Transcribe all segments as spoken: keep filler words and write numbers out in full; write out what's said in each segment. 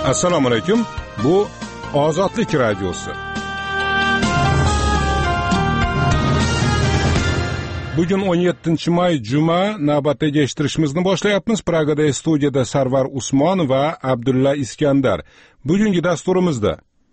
Assalomu alaykum. Bu Ozodlik radiosi. Bugun o'n yettinchi may juma, navbatdagi eshittirishimizni boshlayapmiz. Pragada studiyada Sarvar Usmon va Abdulla Iskandar. Bugungi dasturimizda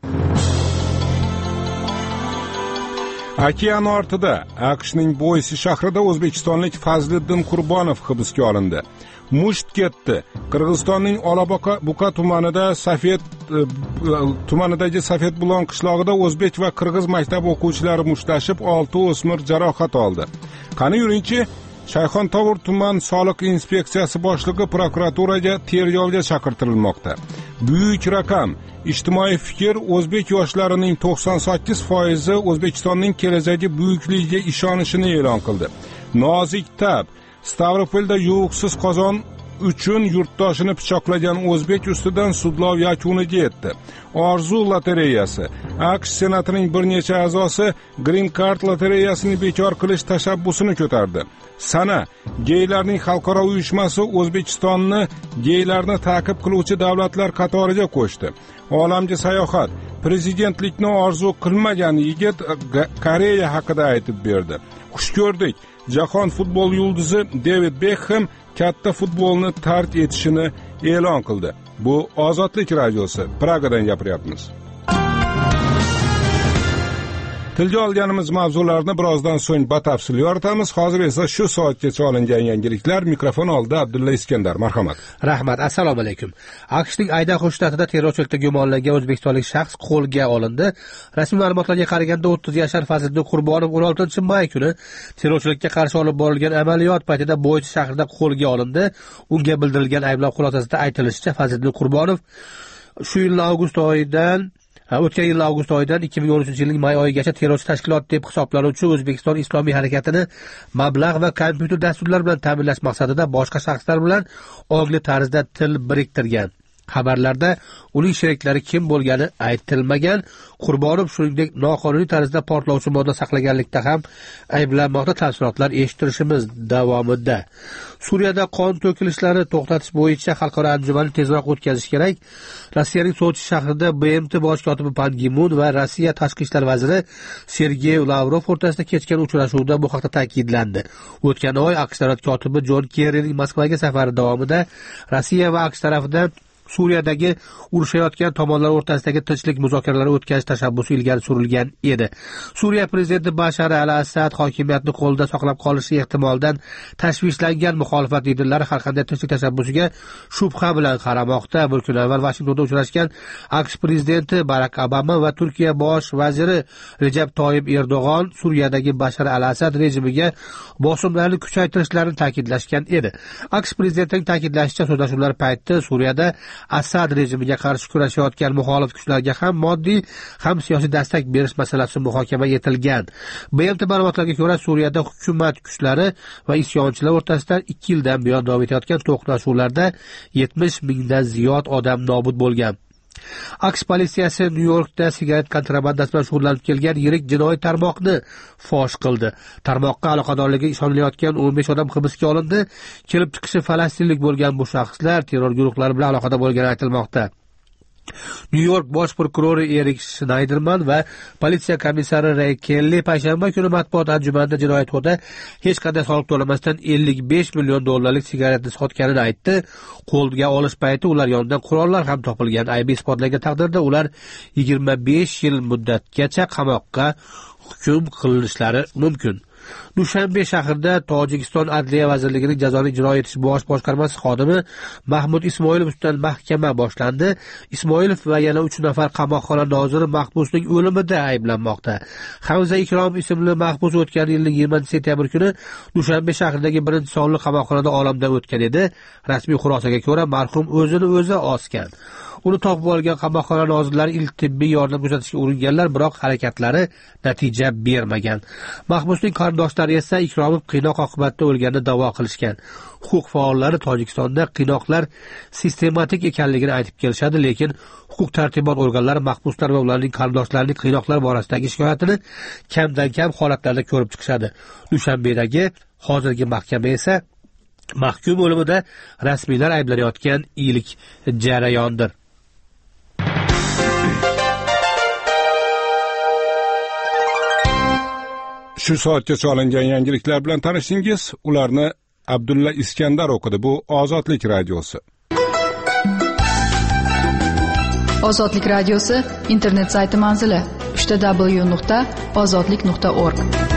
okean ortida AQShning Boise shahrida o'zbekistonlik Fazliddin Qurbonov hibsga olindi. Musht ketdi. Qirg'izistonning Olabuqa tumanida Safet tumanidagi Safet Bulon qishlog'ida o'zbek va qirg'iz maktab o'quvchilari mushtlashib, olti o'smir jarohat oldi. Qani yuringchi, Shayxontohur tuman soliq inspeksiyasi boshlig'i prokuraturaga tergovga chaqirtirilmoqda. Buyuk raqam. Ijtimoiy fikr o'zbek yoshlarining to'qson sakkiz foizi O'zbekistonning kelajagi buyukligiga ishonishini e'lon qildi. Nozik tab Stavropolda yuvuqsiz qozon uchun yurtdoshini pichoqlagan o'zbek ustidan sudlov yakuniga yetdi. Orzu lotereyasi. AQSh senatining bir necha a'zosi Green Card lotereyasini bekor qilish tashabbusini ko'tardi. Sana geylarning xalqaro uyushmasi O'zbekistonni geylarni ta'qib qiluvchi davlatlar qatoriga qo'shdi. Olamga sayohat. Prezidentlikni orzu qilmagan yigit Koreya haqida aytib berdi. Xush ko'rdik. Jahon futbol yulduzi David Beckham katta futbolni tark etishini e'lon qildi. Bu Ozodlik radiosi. Pragadan gapiryapmiz. Tilga olganimiz mavzularni birozdan so'ng batafsil yoritamiz. Hozir esa shu soatgacha olingan yangiliklar. Mikrofon oldida Abdulla Iskandar. Marhamat. Rahmat. Assalomu alaykum. AQShning Aydaho shtatida terrorchilikda gumonlangan o'zbekistonlik shaxs qo'lga olindi. Rasmiy ma'lumotlarga qaraganda o'ttiz yashar Fazliddin Qurbonov o'n oltinchi may kuni terrorchilikka qarshi olib borilgan amaliyot paytida Boise shahrida qo'lga olindi. Unga bildirilgan ayblov xulosasida aytilishicha, Fazliddin Qurbonov shu yil avgust oyidan O'tgan yil avgust oyidan ikki ming o'n uchinchi yilning may oyigacha terrorchi tashkilot deb hisoblanuvchi O'zbekiston Islomiy harakatini mablag' va kompyuter dasturlari bilan ta'minlash maqsadida boshqa shaxslar bilan ongli tarzda til biriktirgan. Xabarlarda uning sheriklari kim bo'lgani aytilmagan. Qurbonov shuningdek noqonuniy tarzda portlovchi modda saqlaganlikda ham ayblanmoqda. Tafsilotlar eshittirishimiz davomida. Suriyada qon to'kilishlarini to'xtatish bo'yicha xalqaro anjumanni tezroq o'tkazish kerak. Rossiyaning Sochi shahrida B M T bosh kotibi Pan Gi Mun va Rossiya tashqi ishlar vaziri Sergey Lavrov o'rtasida kechgan uchrashuvda bu haqda ta'kidlandi. O'tgan oy AQSh davlat kotibi Jon Kerrining Moskvaga safari davomida Rossiya va AQSh tarafidan Suriyadagi urushayotgan tomonlar o'rtasidagi tinchlik muzokaralari o'tkazish tashabbusi ilgari surilgan edi. Suriya prezidenti Bashar al-Assad hokimiyatni qo'lda saqlab qolishi ehtimolidan tashvishlangan muxolifat liderlari har qanday tinchlik tashabbusiga shubha bilan qaramoqda. Bir kun avval Vashingtonda uchrashgan AQSh prezidenti Barak Obama va Turkiya bosh vaziri Recep Tayyip Erdo'g'on Suriyadagi Bashar al-Assad rejimiga bosimlarni kuchaytirishlarini ta'kidlashgan edi. AQSh prezidentining ta'kidlashicha, so'zlashuvlar paytida Suriyada Assad rejimiga qarshi kurashayotgan muxolif kuchlarga ham moddiy, ham siyosiy dastak berish masalasi muhokama etilgan. B M T ma'lumotlariga ko'ra, Suriyada hukumat kuchlari va isyonchilar o'rtasida ikki yildan buyon davom etayotgan to'qnashuvlarda yetmish mingdan ziyod odam nobud bo'lgan. AQSh politsiyasi Nyu-Yorkda sigaret kontrabandasi bilan shug'ullanib kelgan yirik jinoiy tarmoqni fosh qildi. Tarmoqqa aloqadorligi ishonilayotgan o'n besh odam hibsga olindi. Kelib chiqishi falastinlik bo'lgan bu shaxslar terror guruhlari bilan aloqada bo'lgani aytilmoqda. Nyu-York bosh prokurori Erik Schneiderman va politsiya komissari Ray Kelly payshanba kuni matbuot anjumanida jinoyatxona hech qanday soliq to'lamasdan ellik besh million dollarlik sigaretni sotganini aytdi. Qo'lga olish payti ular yonidan qurollar ham topilgan. Aybi isbotlangan taqdirda ular yigirma besh yil muddatgacha qamoqqa hukm qilinishlari mumkin. Dushanbe shahrida Tojikiston Adliya vazirligining jazoni ijro etish bosh boshqarmasi xodimi Mahmud Ismoilov ustidan mahkama boshlandi. Ismoilov va yana uch nafar qamoqxona noziri mahbusning o'limida ayblanmoqda. Hamza Ikrom ismli mahbus o'tgan yilning yigirmanchi sentyabr kuni Dushanbe shahridagi birinchi sonli qamoqxonada olamdan o'tgan edi. Rasmiy xulosaga ko'ra, marhum o'zini o'zi osgan. Uni topib olgan qamoqxona nozirlari ilk tibbiy yordam ko'rsatishga uringanlar, biroq harakatlari natija bermagan. Mahbusning qarindoshlari esa Ikromov qiynoq oqibatida o'lganini da'vo qilishgan. Huquq faollari Tojikistonda qiynoqlar sistematik ekanligini aytib kelishadi, lekin huquq tartibot organlari mahbuslar va ularning qarindoshlarining qiynoqlar borasidagi shikoyatini kamdan kam holatlarda ko'rib chiqishadi. Dushanbedagi hozirgi mahkama esa mahkum o'limida rasmiylar ayblanayotgan ilk jarayondir. Shu soatgacha olingan yangiliklar bilan tanishdingiz. Ularni Abdulla Iskandar o'qidi. Bu Ozodlik radiosi. Ozodlik radiosi internet sayti manzili w w w nuqta ozodlik nuqta org.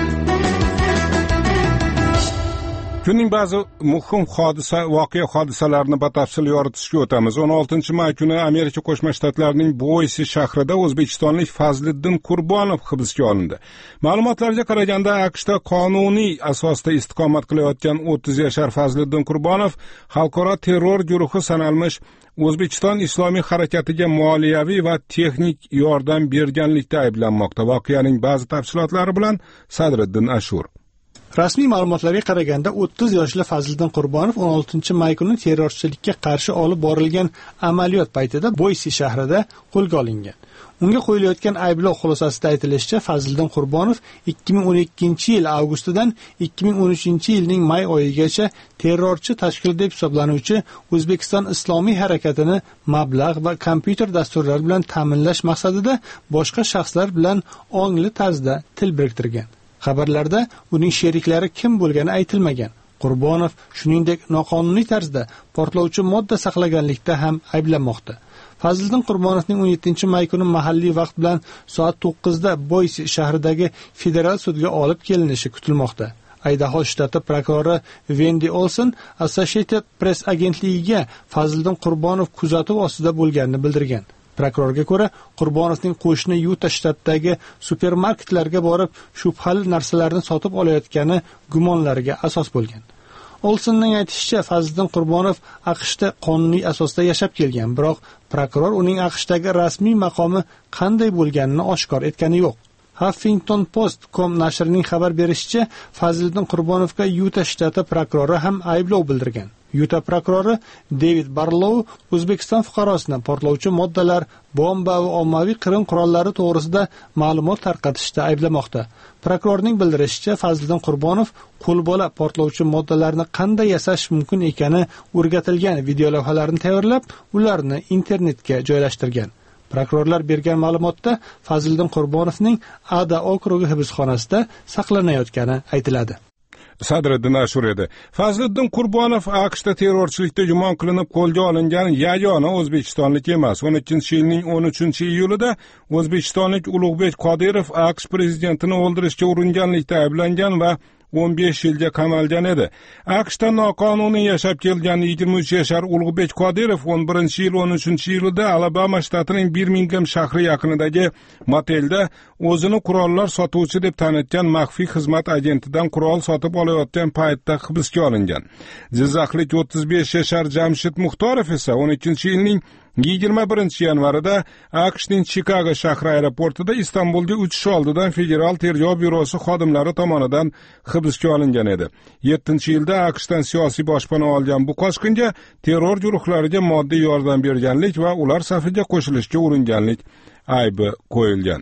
Kunning ba'zi muhim hodisa, voqea hodisalarini batafsil yoritishga o'tamiz. o'n oltinchi may kuni Amerika Qo'shma Shtatlarining Boise shahrida o'zbekistonlik Fazliddin Qurbonov hibsga olindi. Ma'lumotlarga qaraganda, AQShda qonuniy asosda istiqomat qilayotgan o'ttiz yashar Fazliddin Qurbonov xalqaro terror guruhi sanalmish O'zbekiston Islomiy harakatiga moliyaviy va texnik yordam berganlikda ayblanmoqda. Voqeaning ba'zi tafsilotlari bilan Sadriddin Ashur. Rasmiy ma'lumotlarga qaraganda, o'ttiz yoshli Fazliddin Qurbonov o'n oltinchi may kuni terrorchilikka qarshi olib borilgan amaliyot paytida Boise shahrida qo'lga olingan. Unga qo'yilayotgan ayblov xulosasida aytilishicha, Fazliddin Qurbonov ikki ming o'n ikkinchi yil avgustidan ikki ming o'n uchinchi yilning may oyigacha terrorchi tashkil deb hisoblanuvchi O'zbekiston Islomiy harakatini mablag' va kompyuter dasturlari bilan ta'minlash maqsadida boshqa shaxslar bilan ongli tarzda til biriktirgan. Xabarlarda uning sheriklari kim bo'lgani aytilmagan. Qurbonov shuningdek noqonuniy tarzda portlovchi modda saqlaganlikda ham ayblanmoqda. Fazliddin Qurbonovning o'n yettinchi may kuni mahalliy vaqt bilan soat to'qqizda Boise shahridagi federal sudga olib kelinishi kutilmoqda. Idaho shtati prokurori Wendy Olson Associated Press agentligiga Fazliddin Qurbonov kuzatuv ostida bo'lganini bildirgan. Prokurorga ko'ra, Qurbonovning qo'shni Yuta shtatidagi supermarketlarga borib, shubhali narsalarni sotib olayotgani gumonlariga asos bo'lgan. Olsonning aytishicha, Fazliddin Qurbonov AQShda qonuniy asosda yashab kelgan, biroq prokuror uning AQShdagi rasmiy maqomi qanday bo'lganini oshkor etgani yo'q. Huffington Post nokta com nashrining xabar berishicha, Fazliddin Qurbonovga Yuta shtati prokurori ham ayblov bildirgan. Yuta prokurori David Barlow O'zbekiston fuqarosini portlovchi moddalar, bomba va ommaviy qirin qurollari to'g'risida ma'lumot tarqatishda ayblamoqda. Prokurorning bildirishicha, Fazliddin Qurbonov qo'lbola portlovchi moddalarni qanday yasash mumkin ekani o'rgatilgan videolavhalarni tayyorlab, ularni internetga joylashtirgan. Prokurorlar bergan ma'lumotda Fazliddin Qurbonovning Ada okrugi hibsxonasida saqlanayotgani aytiladi. Sadriddin Ashur edi. Fazliddin Qurbonov AQShda terrorchilikda gumon qilinib qo'lga olingan yagona o'zbekistonlik emas. o'n ikkinchi yilning o'n uchinchi iyulida o'zbekistonlik Ulug'bek Qodirov AQSh prezidentini o'ldirishga uringanlikda ayblangan va o'n besh yilga qamalgan edi. AQShda noqonuniy yashab kelgan yigirma uch yashar Ulug'bek Qodirov o'n birinchi yil o'n uchinchi iyulida Alabama shtatining Birmingham shahri yaqinidagi motelda o'zini qurollar sotuvchi deb tanitgan maxfiy xizmat agentidan qurol sotib olayotgan paytda hibsga olingan. Jizzaxlik o'ttiz besh yashar Jamshid Muxtorov esa o'n ikkinchi yilning yigirma birinchi yanvarida AQShning Chikago shahri aeroportida Istanbulga uchish oldidan Federal tergov byurosi xodimlari tomonidan hibsga olingan edi. yettinchi yilda AQShdan siyosiy boshpana olgan bu qochqinga terror guruhlariga moddiy yordam berganlik va ular safiga qo'shilishga uringanlik aybi qo'yilgan.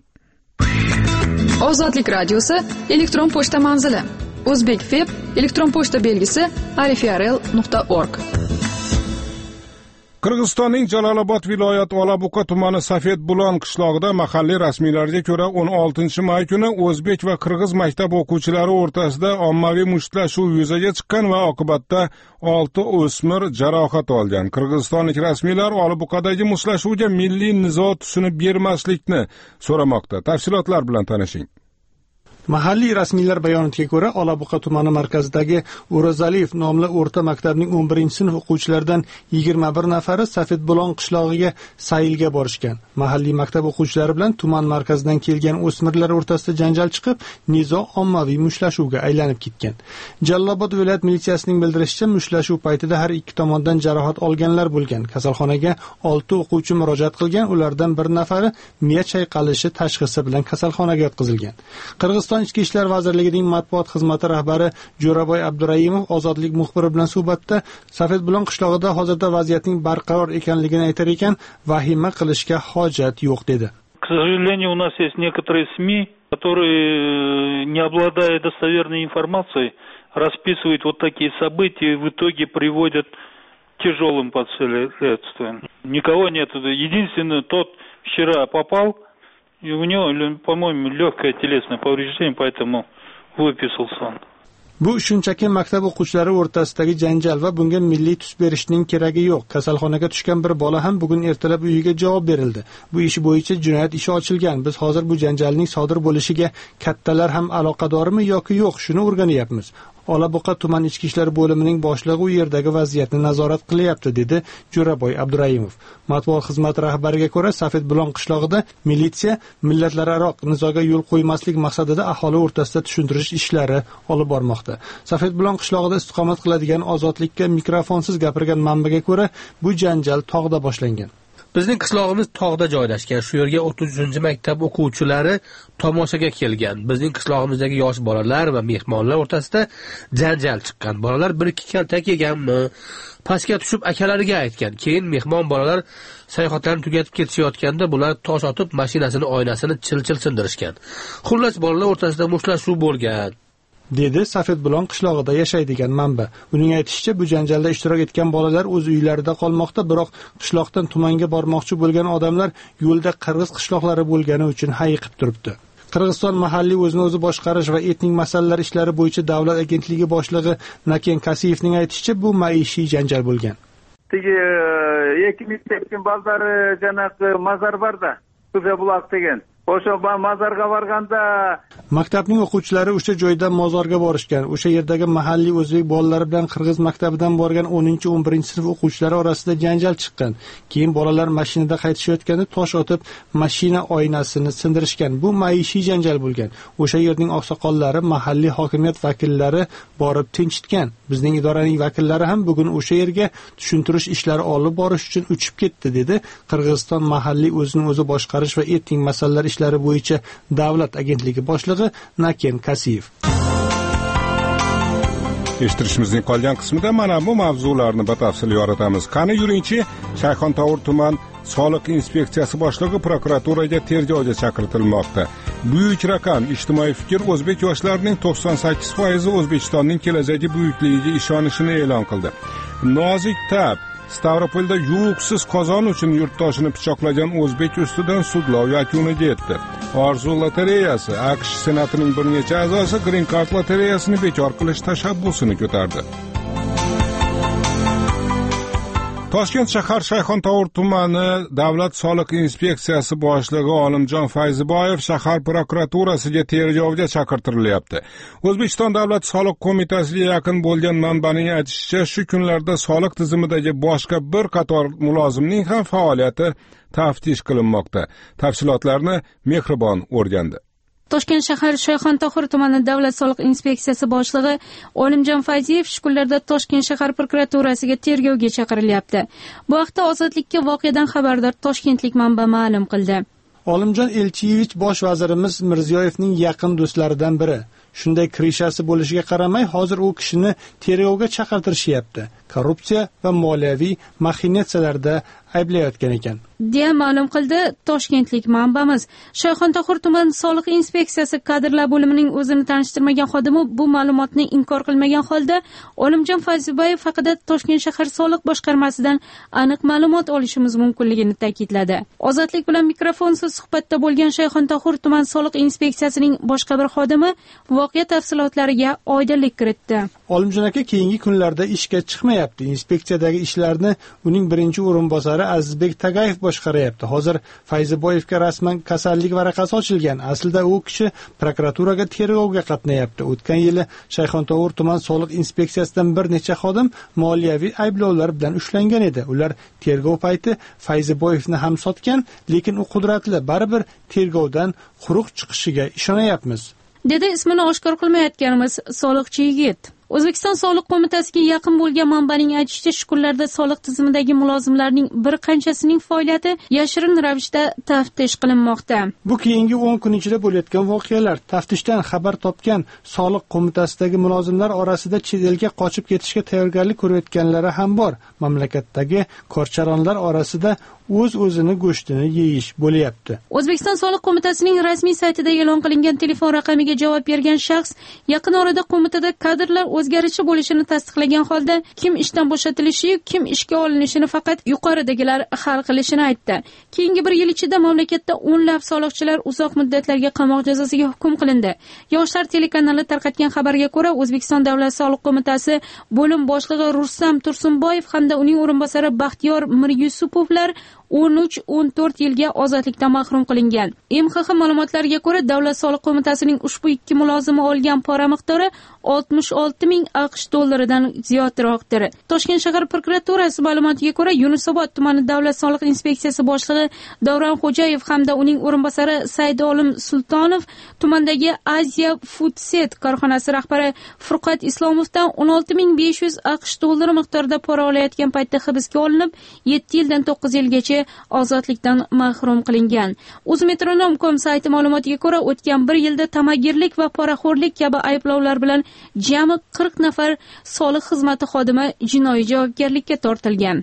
Ozodlik radiosi elektron pochta manzili O'zbekfeb elektron pochta belgisi arifrl nuqta org. Qirg'izistonning Jalolobod viloyati Olabuqa tumani Safed Bulon qishlog'ida mahalliy rasmiylarga ko'ra o'n oltinchi may kuni o'zbek va qirg'iz maktab o'quvchilari o'rtasida ommaviy mushtlashuv yuzaga chiqqan va oqibatda olti o'smir jarohat olgan. Qirg'izistonlik rasmiylar Olabuqadagi mushtlashuvga milliy nizo tusini bermaslikni so'ramoqda. Tafsilotlar bilan tanishing. Mahalliy rasmiylar bayonotiga ko'ra, Olabuqa tumani markazidagi O'razaliyev nomli o'rta maktabning o'n birinchi sinf o'quvchilaridan yigirma bir nafari Safed Bulon qishlog'iga saylga borishgan. Mahalliy maktab o'quvchilari bilan tuman markazidan kelgan o'smirlar o'rtasida janjal chiqib, nizo ommaviy mushtlashuvga aylanib ketgan. Jalolobod viloyat militsiyasining bildirishicha, mushlashuv paytida har ikki tomondan jarohat olganlar bo'lgan. Kasalxonaga olti o'quvchi murojaat qilgan, ulardan bir nafari miya chayqalishi tashxisi bilan kasalxonaga yotqizilgan. Qirg'iziston Ichki ishlar vazirligining matbuot xizmati rahbari Jo'raboy Abdurayimov Ozodlik muxbiri bilan suhbatda Safed Bulon qishlog'ida hozirda vaziyatning barqaror ekanligini aytar ekan, vahima qilishga hojat yo'q dedi. К сожалению, у нас есть некоторые СМИ, которые, не обладая достоверной информацией, расписывают вот такие события и в итоге приводят к тяжелым последствиям. Никого нет. Единственный тот вчера попал, и у него, по-моему, легкое телесное повреждение, поэтому выписался он. Bu shunchaki maktab o'quvchilari o'rtasidagi janjal va bunga milliy tus berishning keragi yo'q. Kasalxonaga tushgan bir bola ham bugun ertalab uyiga javob berildi. Bu ish bo'yicha jinoyat ishi ochilgan. Biz hozir bu janjalning sodir bo'lishiga kattalar ham aloqadormi yoki yo'q, shuni o'rganyapmiz. Olaboqa tuman ichki ishlar bo'limining boshlig'i u yerdagi vaziyatni nazorat qilyapti, dedi Jo'raboy Abduraimov. Matbuot xizmati rahbariga ko'ra, Safet Bulon qishlog'ida militsiya millatlararo nizoga yo'l qo'ymaslik maqsadida aholi o'rtasida tushuntirish ishlari olib bormoqda. Safet Bulon qishlog'ida istiqomat qiladigan Ozodlikka mikrofonsiz gapirgan manbaga ko'ra, bu janjal tog'da boshlangan. Bizning qishlog'imiz tog'da joylashgan. Shu yerga o'ttiz uchinchi maktab o'quvchilari tomoshaga kelgan. Bizning qishlog'imizdagi yosh bolalar va mehmonlar o'rtasida janjal chiqqan. Bolalar bir ikki kaltak yeganmi, pastga tushib akalariga aytgan. Keyin mehmon bolalar sayohatlarini tugatib ketishayotganda bular tosh otib mashinasini oynasini chil-chil sindirishgan. Xullas bolalar o'rtasida mushtlashuv bo'lgan, dedi Safet Bulon qishlog'ida yashaydigan manba. Uning aytishicha, bu janjalda ishtirok etgan bolalar o'z uylarida qolmoqda, biroq qishloqdan tumanga bormoqchi bo'lgan odamlar yo'lda qirg'iz qishloqlari bo'lgani uchun hayiqib turibdi. Qirg'iziston mahalliy o'zini o'zi boshqarish va etnik masalalar ishlari bo'yicha davlat agentligi boshlig'i Naken Kasiyevning aytishicha, bu maishiy janjal bo'lgan. Tigi ikki maktabning baldari janaqa mazar borda, Kuzabuloq degan. O'sha mozorga borganda maktabning o'quvchilari o'sha joyda mozorga borishgan. O'sha yerdagi mahalliy o'zbek bolalari bilan qirg'iz maktabidan borgan o'ninchi o'n birinchi sinf o'quvchilari orasida janjal chiqqan. Keyin bolalar mashinada qaytishayotganda tosh otib mashina oynasini sindirishgan. Bu maishiy janjal bo'lgan. O'sha yerning oqsoqollari, mahalliy hokimiyat vakillari borib tinchitgan. Bizning idoraning vakillari ham bugun o'sha yerga tushuntirish ishlari olib borish uchun uchib ketdi, dedi Qirg'iziston mahalliy o'zini o'zi boshqarish va etnik masalalar ishlari bo'yicha davlat agentligi boshlig'i Naken Kasiyev. Eshittirishimizning qolgan qismida mana bu mavzularni batafsil yoritamiz. Qani yuringchi, Shayxontohur tuman soliq inspeksiyasi boshlig'i prokuraturaga tergovga chaqirtirilmoqda. Buyuk raqam ijtimoiy fikr o'zbek yoshlarining to'qson sakkiz foizi O'zbekistonning kelajagi buyukligiga ishonishini e'lon qildi. Nozik tab Stavropolda yuvuqsiz qozon uchun yurtdoshini pichoqlagan o'zbek ustidan sudlov yakuniga yetdi. Orzu lotereyasi AQSh senatining bir necha a'zosi Green Card lotereyasini bekor qilish tashabbusini ko'tardi. Toshkent shahar Shayxontohur tumani davlat soliq inspeksiyasi boshlig'i Olimjon Fayziboyev shahar prokuraturasiga tergovga chaqirtirilyapti. O'zbekiston davlat soliq qo'mitasiga yaqin bo'lgan manbaning aytishicha, shu kunlarda soliq tizimidagi boshqa bir qator mulozimning ham faoliyati taftish qilinmoqda. Tafsilotlarni Mehribon o'rgandi. Toshkent shahar Shayxontohur tumani davlat soliq inspeksiyasi boshlig'i Olimjon Fayziyev shu kunlarda Toshkent shahar prokuraturasiga tergovga chaqirilyapti. Bu haqda Ozodlikka voqeadan xabardor toshkentlik manba ma'lum qildi. Olimjon Elchiyevich bosh vazirimiz Mirziyoyevning yaqin do'stlaridan biri. Shunday kirishasi bo'lishiga qaramay, hozir u kishini tergovga chaqirtirishyapti. Korrupsiya va moliyaviy maxinatsiyalarda ayblayotgan ekan, deya ma'lum qildi toshkentlik manbamiz. Shayxontohur tuman soliq inspeksiyasi kadrlar bo'limining o'zini tanishtirmagan xodimi bu ma'lumotni inkor qilmagan holda Olimjon Fayziboyev haqida Toshkent shahar soliq boshqarmasidan aniq ma'lumot olishimiz mumkinligini ta'kidladi. Ozodlik bilan mikrofonsiz suhbatda bo'lgan Shayxontohur tuman soliq inspeksiyasining boshqa bir xodimi voqea tafsilotlariga oydinlik kiritdi. Olimjon aka keyingi kunlarda ishga chiqmayapti. Inspeksiyadagi ishlarni uning birinchi o'rinbosari Azizbek Tagayev boshqaryapti. Hozir Fayziboyevga rasman kasallik varaqasi ochilgan. Aslida u kishi prokuraturaga tergovga qatnayapti. O'tgan yili Shayxontohur tuman soliq inspeksiyasidan bir necha xodim moliyaviy ayblovlar bilan ushlangan edi. Ular tergov payti Fayziboyevni ham sotgan, lekin u qudratli, baribir tergovdan quruq chiqishiga ishonayapmiz, dedi ismini oshkor qilmayotganimiz soliqchi yigit. O'zbekiston soliq qo'mitasiga yaqin bo'lgan manbaning aytishicha, shu kunlarda soliq tizimidagi mulozimlarning bir qanchasining faoliyati yashirin ravishda taftish qilinmoqda. Bu keyingi o'n kun ichida bo'layotgan voqealar. Taftishdan xabar topgan soliq qo'mitasidagi mulozimlar orasida chet elga qochib ketishga tayyorgarlik ko'rayotganlari ham bor. Mamlakatdagi korcharonlar orasida o'z-o'zini go'shtini yeyish bo'lyapti. O'zbekiston soliq qo'mitasining rasmiy saytida e'lon qilingan telefon raqamiga javob bergan shaxs yaqin orada qo'mitada kadrlar o'zgarishi bo'lishini tasdiqlagan holda kim ishdan bo'shatilishi, kim ishga olinishini faqat yuqoridagilar hal qilishini aytdi. Keyingi bir yil ichida mamlakatda o'nlab soliqchilar uzoq muddatlarga qamoq jazosiga hukm qilindi. Yoshlar telekanali tarqatgan xabarga ko'ra, O'zbekiston davlat soliq qo'mitasi bo'lim boshlig'i Rustam Tursunboyev hamda uning o'rinbosari Baxtiyor Miryusupovlar o'n uch o'n to'rt yilga ozodlikdan mahrum qilingan. M X X ma'lumotlariga ko'ra, davlat soliq qo'mitasining ushbu ikki mulozimi olgan pora miqdori oltmish olti ming AQSh dollaridan ziyodroqdir. Toshkent shahar prokuraturasi ma'lumotiga ko'ra, Yunusobod tumani davlat soliq inspeksiyasi boshlig'i Davron Xo'jayev hamda uning o'rinbosari Saydolim Sultonov tumandagi Asia Foodset korxonasi rahbari Furqat Islomovdan o'n olti ming besh yuz AQSh dollari miqdorida pora olayotgan paytda hibsga olinib, yetti yildan to'qqiz yilgacha ozodlikdan mahrum qilingan. Uzmetronom nokta com sayti ma'lumotiga ko'ra, o'tgan bir yilda tamagirlik va poraxo'rlik kabi ayblovlar bilan jami qirq nafar soliq xizmati xodimi jinoiy javobgarlikka tortilgan.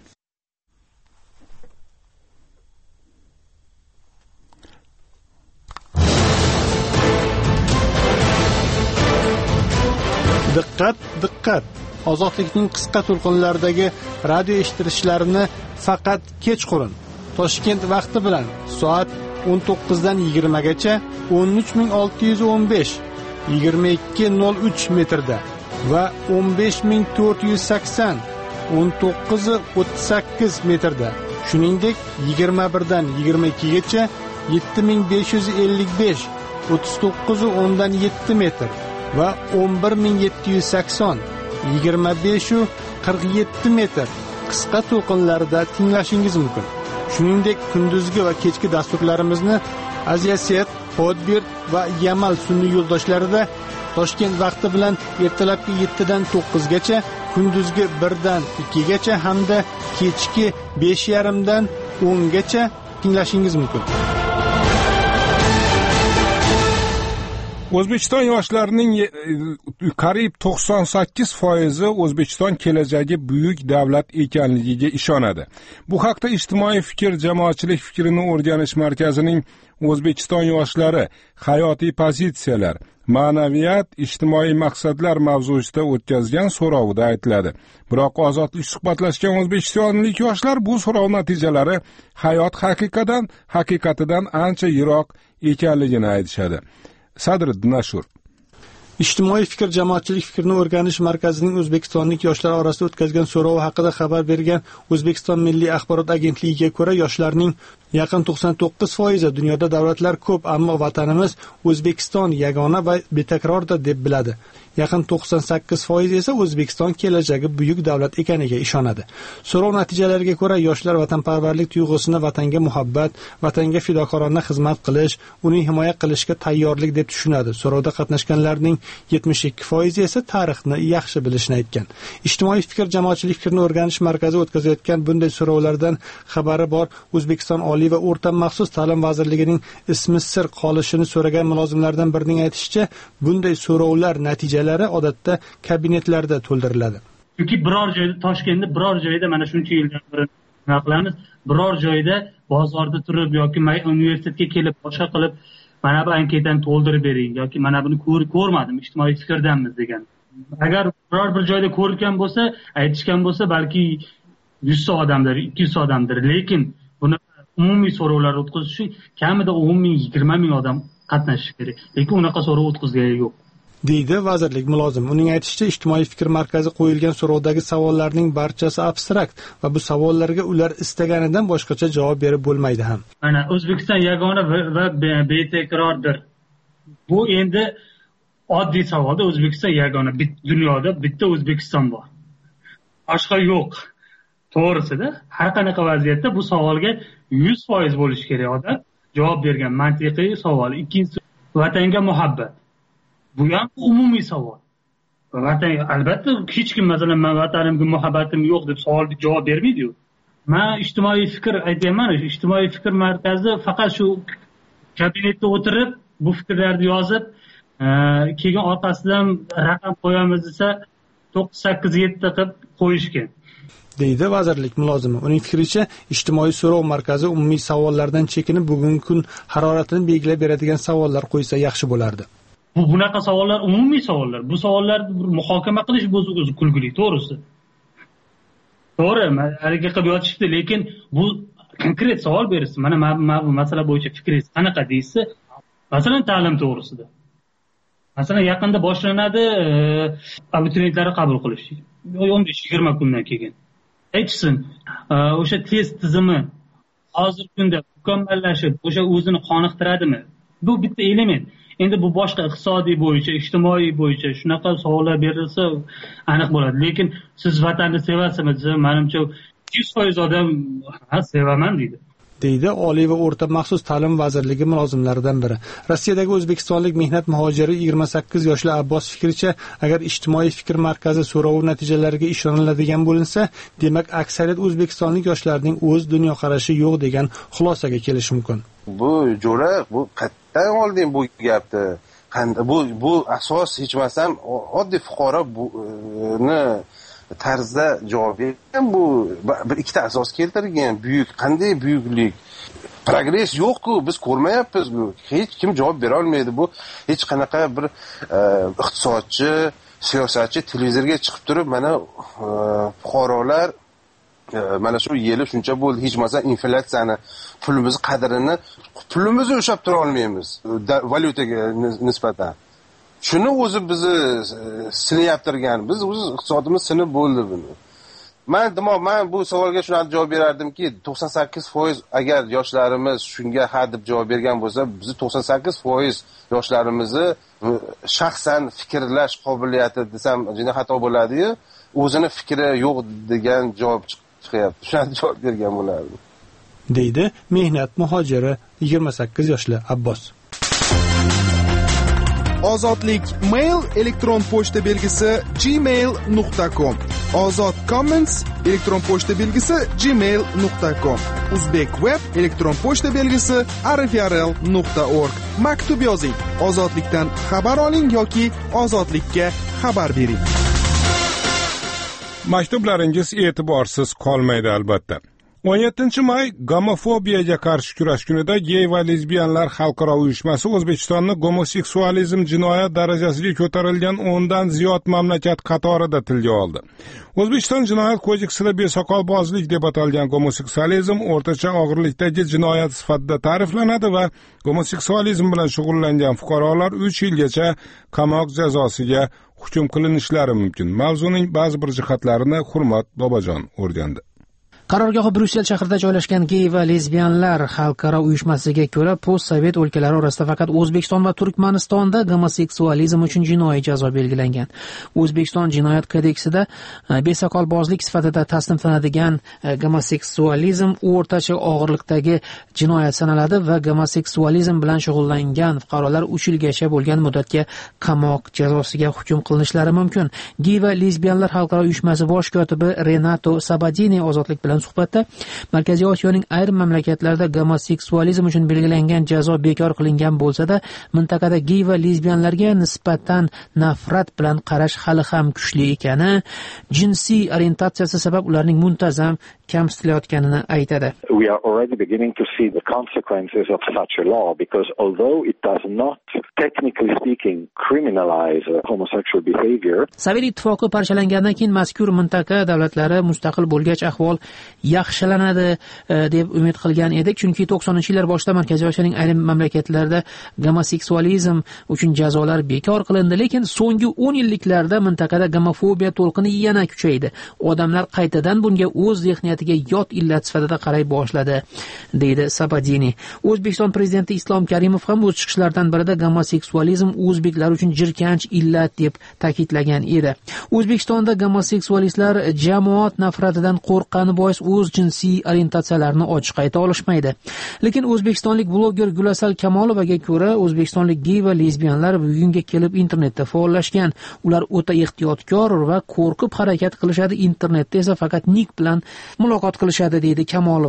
Diqqat, diqqat! Ozodlikning qisqa to'lqinlaridagi radio eshittirishlarini faqat kechqurun Toshkent vaqti bilan soat o'n to'qqizdan yigirma gacha o'n uch ming olti yuz o'n besh yigirma ikki nol uch metrda va o'n besh ming to'rt yuz sakson o'n to'qqiz o'ttiz sakkiz metrda, shuningdek yigirma birdan yigirma ikki gacha yetti ming besh yuz ellik besh o'ttiz to'qqiz o'ndan yetti metr va o'n bir ming yetti yuz sakson yigirma besh qirq yetti metr qisqa to'lqinlarida tinglashingiz mumkin. Shuningdek, kunduzgi va kechki dasturlarimizni Aziyaset, Podbir va Yamal sun'iy yo'ldoshlarida Toshkent vaqti bilan ertalabki yettidan to'qqizgacha, kunduzgi birdan ikkigacha hamda kechki besh yarim dan o'ngacha tinglashingiz mumkin. O'zbekiston yoshlarining qariyb to'qson sakkiz foizi O'zbekiston kelajagi buyuk davlat ekanligiga ishonadi. Bu haqda Ijtimoiy fikr jamoatchilik fikrini o'rganish markazining O'zbekiston yoshlari hayotiy pozitsiyalar, ma'naviyat, ijtimoiy maqsadlar mavzusida o'tkazgan so'rovida aytiladi. Biroq ozodlik suhbatlashgan o'zbekistonlik yoshlar bu so'rov natijalari hayot haqiqatan, haqiqatidan ancha yiroq ekanligini aytishadi. Sadriddin Ashur. Ijtimoiy fikr jamoatchilik fikrini o'rganish markazining o'zbekistonlik yoshlar orasida o'tkazgan so'rovi haqida xabar bergan O'zbekiston Milliy axborot agentligiga ko'ra, yoshlarning yaqin to'qson to'qqiz foizi dunyoda davlatlar ko'p, ammo vatanimiz O'zbekiston yagona va betakrordir deb biladi. Yaqin to'qson sakkiz foiz esa O'zbekiston kelajagi buyuk davlat ekaniga ishonadi. So'rov natijalariga ko'ra, yoshlar vatanparvarlik tuyg'usini vatanga muhabbat, vatanga fidokorona xizmat qilish, uni himoya qilishga tayyorlik deb tushunadi. So'rovda qatnashganlarning yetmish ikki foiz esa tarixni yaxshi bilishni aytgan. Ijtimoiy fikr jamoatchilik fikrini o'rganish markazi o'tkazayotgan bunday so'rovlardan xabari bor O'zbekiston Oliy va o'rta maxsus ta'lim vazirligining ismi sir qolishini so'ragan mulozimlardan birining aytishicha, bunday so'rovlar natijalari odatda kabinetlarda to'ldiriladi. Chunki biror joyda, Toshkentda biror joyda mana shuncha yildan beri nima qilamiz, biror joyda bozorda turib yoki universitetga kelib boshqa qilib mana bu anketani to'ldirib bering yoki mana buni ko'rmadim, ijtimoiy fikrdanmiz degan. Agar biror bir joyda ko'rgan bo'lsa, aytishgan bo'lsa, balki yuz odamdir, ikki yuz odamdir, lekin buni umumiy so'rovlar o'tkazish uchun kamida o'n ming yigirma ming odam qatnashishi kerak. Lekin unaqa so'rov o'tkazgani yo'q, deydi vazirlik mulozimi. Uning aytishicha, ijtimoiy fikr markazi qo'yilgan so'rovdagi savollarning barchasi abstrakt va bu savollarga ular istaganidan boshqacha javob berib bo'lmaydi ham. Mana O'zbekiston yagona va betakrordir. Bu endi oddiy savolda O'zbekiston yagona, dunyoda bitta O'zbekiston bor. Boshqa yo'q. To'g'risida, har qanaqa vaziyatda bu savolga yuz foiz bo'lish kerak odam javob bergan mantiqiy savol. Ikkinchisi, vatanga muhabbat. Bu ham umumiy savol. Vatan, albatta hech kim masalan men vatanimga muhabbatim yo'q deb savolga javob bermaydi-ku. Men ijtimoiy fikr aytayman, ijtimoiy fikr markazi faqat shu kabinetda o'tirib bu fikrlarni yozib, keyin orqasidan raqam qo'yamiz desa to'qqiz sakkiz yetti qilib qo'yishgan. deydi vazirlik mulozimi. Uning fikricha, ijtimoiy so'rov markazi umumiy savollardan chekinib bugungi kun haroratini belgilab beradigan savollar qo'ysa yaxshi bo'lardi. Bu bunaqa savollar umumiy savollar. Bu savollarni muhokama qilish bu o'zi kulgili, to'g'risi. To'g'ri, haligi qilib yotishdi, lekin bu konkret savol berishdi. Mana bu masala bo'yicha fikringiz qanaqa deysiz? Masalan, ta'lim to'g'risida. Masalan, yaqinda boshlanadi abituriyentlarni qabul qilish. o'n besh yigirma kundan keyin. Aytsin, o'sha test tizimi hozirgi kunda mukammallashib, o'sha o'zini qoniqtiradimi? Bu bitta element. Endi bu boshqa iqtisodiy bo'yicha, ijtimoiy bo'yicha shunaqa savollar berilsa aniq bo'ladi. Lekin siz vatanni sevasizmi desa, menimcha yuz foiz odam ha sevaman deydi. deydi Oliy va o'rta maxsus ta'lim vazirligi mulozimlaridan biri. Rossiyadagi o'zbekistonlik mehnat muhojiri yigirma sakkiz yoshli Abbos fikricha, agar ijtimoiy fikr markazi so'rovi natijalariga ishoniladigan bo'linsa, demak aksariyat o'zbekistonlik yoshlarning o'z dunyoqarashi yo'q degan xulosaga kelish mumkin. Bu jo'ra, bu qayerdan olding bu gapni? Bu bu asos hech bo'lmasam oddiy fuqaro buni tarzda javob bergan. Bu bir ikkita asos keltirgan. Buyuk, qanday buyuklik? Progress yo'q-ku, biz ko'rmayapmiz. Hech kim javob bera olmaydi. Bu hech qanaqa bir iqtisodchi, siyosatchi televizorga chiqib turib, mana fuqarolar mana shu yili shuncha bo'ldi, hech bo'lmasa inflyatsiyani, pulimiz qadrini, pulimizni ushlab tura olmaymiz valyutaga nisbatan. Shuni o'zi bizni sinayaptirgan. Biz o'zi iqtisodimiz sinib bo'ldi buni. Men demoq, men bu savolga shuni javob berardimki, to'qson sakkiz foiz agar yoshlarimiz shunga ha deb javob bergan bo'lsa, biz to'qson sakkiz foiz yoshlarimizni shaxsan fikrlash qobiliyati desam, juda xato bo'ladi-yu, o'zini fikri yo'q degan javob chiqyapti. Shuni javob bergan bo'lardi. deydi mehnat muhojiri yigirma sakkiz yoshli Abbos. Ozodlik mail elektron pochta belgisi gmail nuqta com. Ozod comments elektron pochta belgisi gmail nuqta com. Uzbek web elektron pochta belgisi arifyarel nuqta org. Maktub yozing. Ozodlikdan xabar oling yoki ozodlikka xabar bering. Maktublaringiz e'tiborsiz qolmaydi albatta. o'n yettinchi may gomofobiyaga qarshi kurash kunida gey va lesbiyanlar xalqaro uyushmasi O'zbekistonni gomoseksualizm jinoyat darajasiga ko'tarilgan o'ndan ziyod mamlakat qatorida tilga oldi. O'zbekiston jinoyat kodeksida besoqolbozlik deb atalgan gomoseksualizm o'rtacha og'irlikdagi jinoyat sifatida ta'riflanadi va gomoseksualizm bilan shug'ullangan fuqarolar uch yilgacha qamoq jazosiga hukm qilinishlari mumkin. Mavzuning ba'zi bir jihatlarini Hurmat Bobojon o'rgandi. Qarorgohi Bryussel shahrida joylashgan gey va lesbiyanlar xalqaro uyushmasiga ko'ra, post-sovet o'lkalari orasida faqat O'zbekiston va Turkmanistonda gomoseksualizm uchun jinoiy jazo belgilangan. O'zbekiston jinoyat kodeksida besoqolbozlik sifatida tasniflanadigan gomoseksualizm o'rtacha og'irlikdagi jinoyat sanaladi va gomoseksualizm bilan shug'ullangan fuqarolar uch yilgacha bo'lgan muddatga qamoq jazosiga hukm qilinishlari mumkin. Gey va lesbiyanlar xalqaro uyushmasi bosh kotibi Renato Sabadini ozodlik bilan suhbatda Markaziy Osiyoning ayrim mamlakatlarida gomoseksualizm uchun belgilangan jazo bekor qilingan bo'lsa-da, mintaqada gey va lesbiyanlarga nisbatan nafrat bilan qarash hali ham kuchli ekani, jinsiy orientatsiyasi sabab ularning muntazam kamsitilayotganini aytadi. We are already beginning to see the consequences of such a law because although it does not technically speaking criminalize homosexual behavior. Sovet ittifoqi parchalangandan keyin mazkur mintaqa davlatlari mustaqil bo'lgach ahvol yaxshilanadi deb umid qilgan edik, chunki to'qsoninchi yillar boshida Markaziy Osiyoning ayrim mamlakatlarida gomoseksualizm uchun jazolar bekor qilindi, lekin so'nggi o'n yilliklarda mintaqada gomofobiya to'lqini yana kuchaydi. Odamlar qaytadan bunga o'z zehniyatiga yot illat sifatida qaray boshladi, deydi Sabadini. O'zbekiston prezidenti Islom Karimov ham o'z chiqishlaridan birida gomoseksualizm o'zbeklar uchun jirkanch illat deb ta'kidlagan edi. O'zbekistonda gomoseksualistlar jamoat nafratidan qo'rqqani bois o'z jinsiy orientatsiyalarini ochiq ayta olishmaydi. Lekin o'zbekistonlik bloger Gulasal Kamolovaga ko'ra, o'zbekistonlik gey va lesbiyanlar bugunga kelib internetda faollashgan. Ular o'ta ehtiyotkor va qo'rqib harakat qilishadi. Internetda esa faqat nik bilan muloqot qilishadi, deydi Kamolova.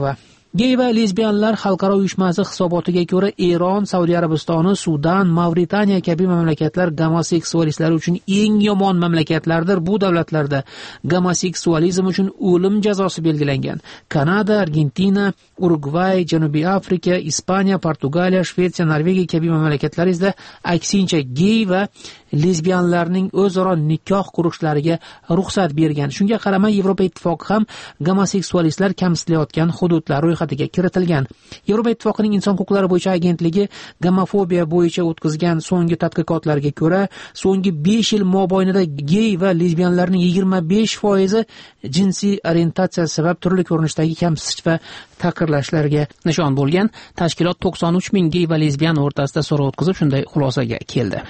Gey va lesbiyanlar xalqaro uyushmasi hisobotiga ko'ra, Eron, Saudiya Arabistoni, Sudan, Mavritaniya kabi mamlakatlar gomoseksualistlar uchun eng yomon mamlakatlardir. Bu davlatlarda gomoseksualizm uchun o'lim jazosi belgilangan. Kanada, Argentina, Urugvay, Janubiy Afrika, Ispaniya, Portugaliya, Shvetsiya, Norvegiya kabi mamlakatlar esa aksincha gey va lesbiyanlarning o'zaro nikoh qurishlariga ruxsat bergan. Shunga qaramay, Yevropa Ittifoqi ham gomoseksualistlar kamsitilayotgan hududlar ro'yxatiga kiritilgan. Yevropa Ittifoqining inson huquqlari bo'yicha agentligi gomofobiya bo'yicha o'tkazgan so'nggi tadqiqotlarga ko'ra, so'nggi besh yil mobaynida gey va lesbiyanlarning yigirma besh foizi jinsiy orientatsiya sabab turli ko'rinishdagi kamsitish va taqirlashlarga nishon bo'lgan. Tashkilot to'qson uch ming gey va lesbiyan o'rtasida so'rov o'tkazib, shunday xulosaga keldi.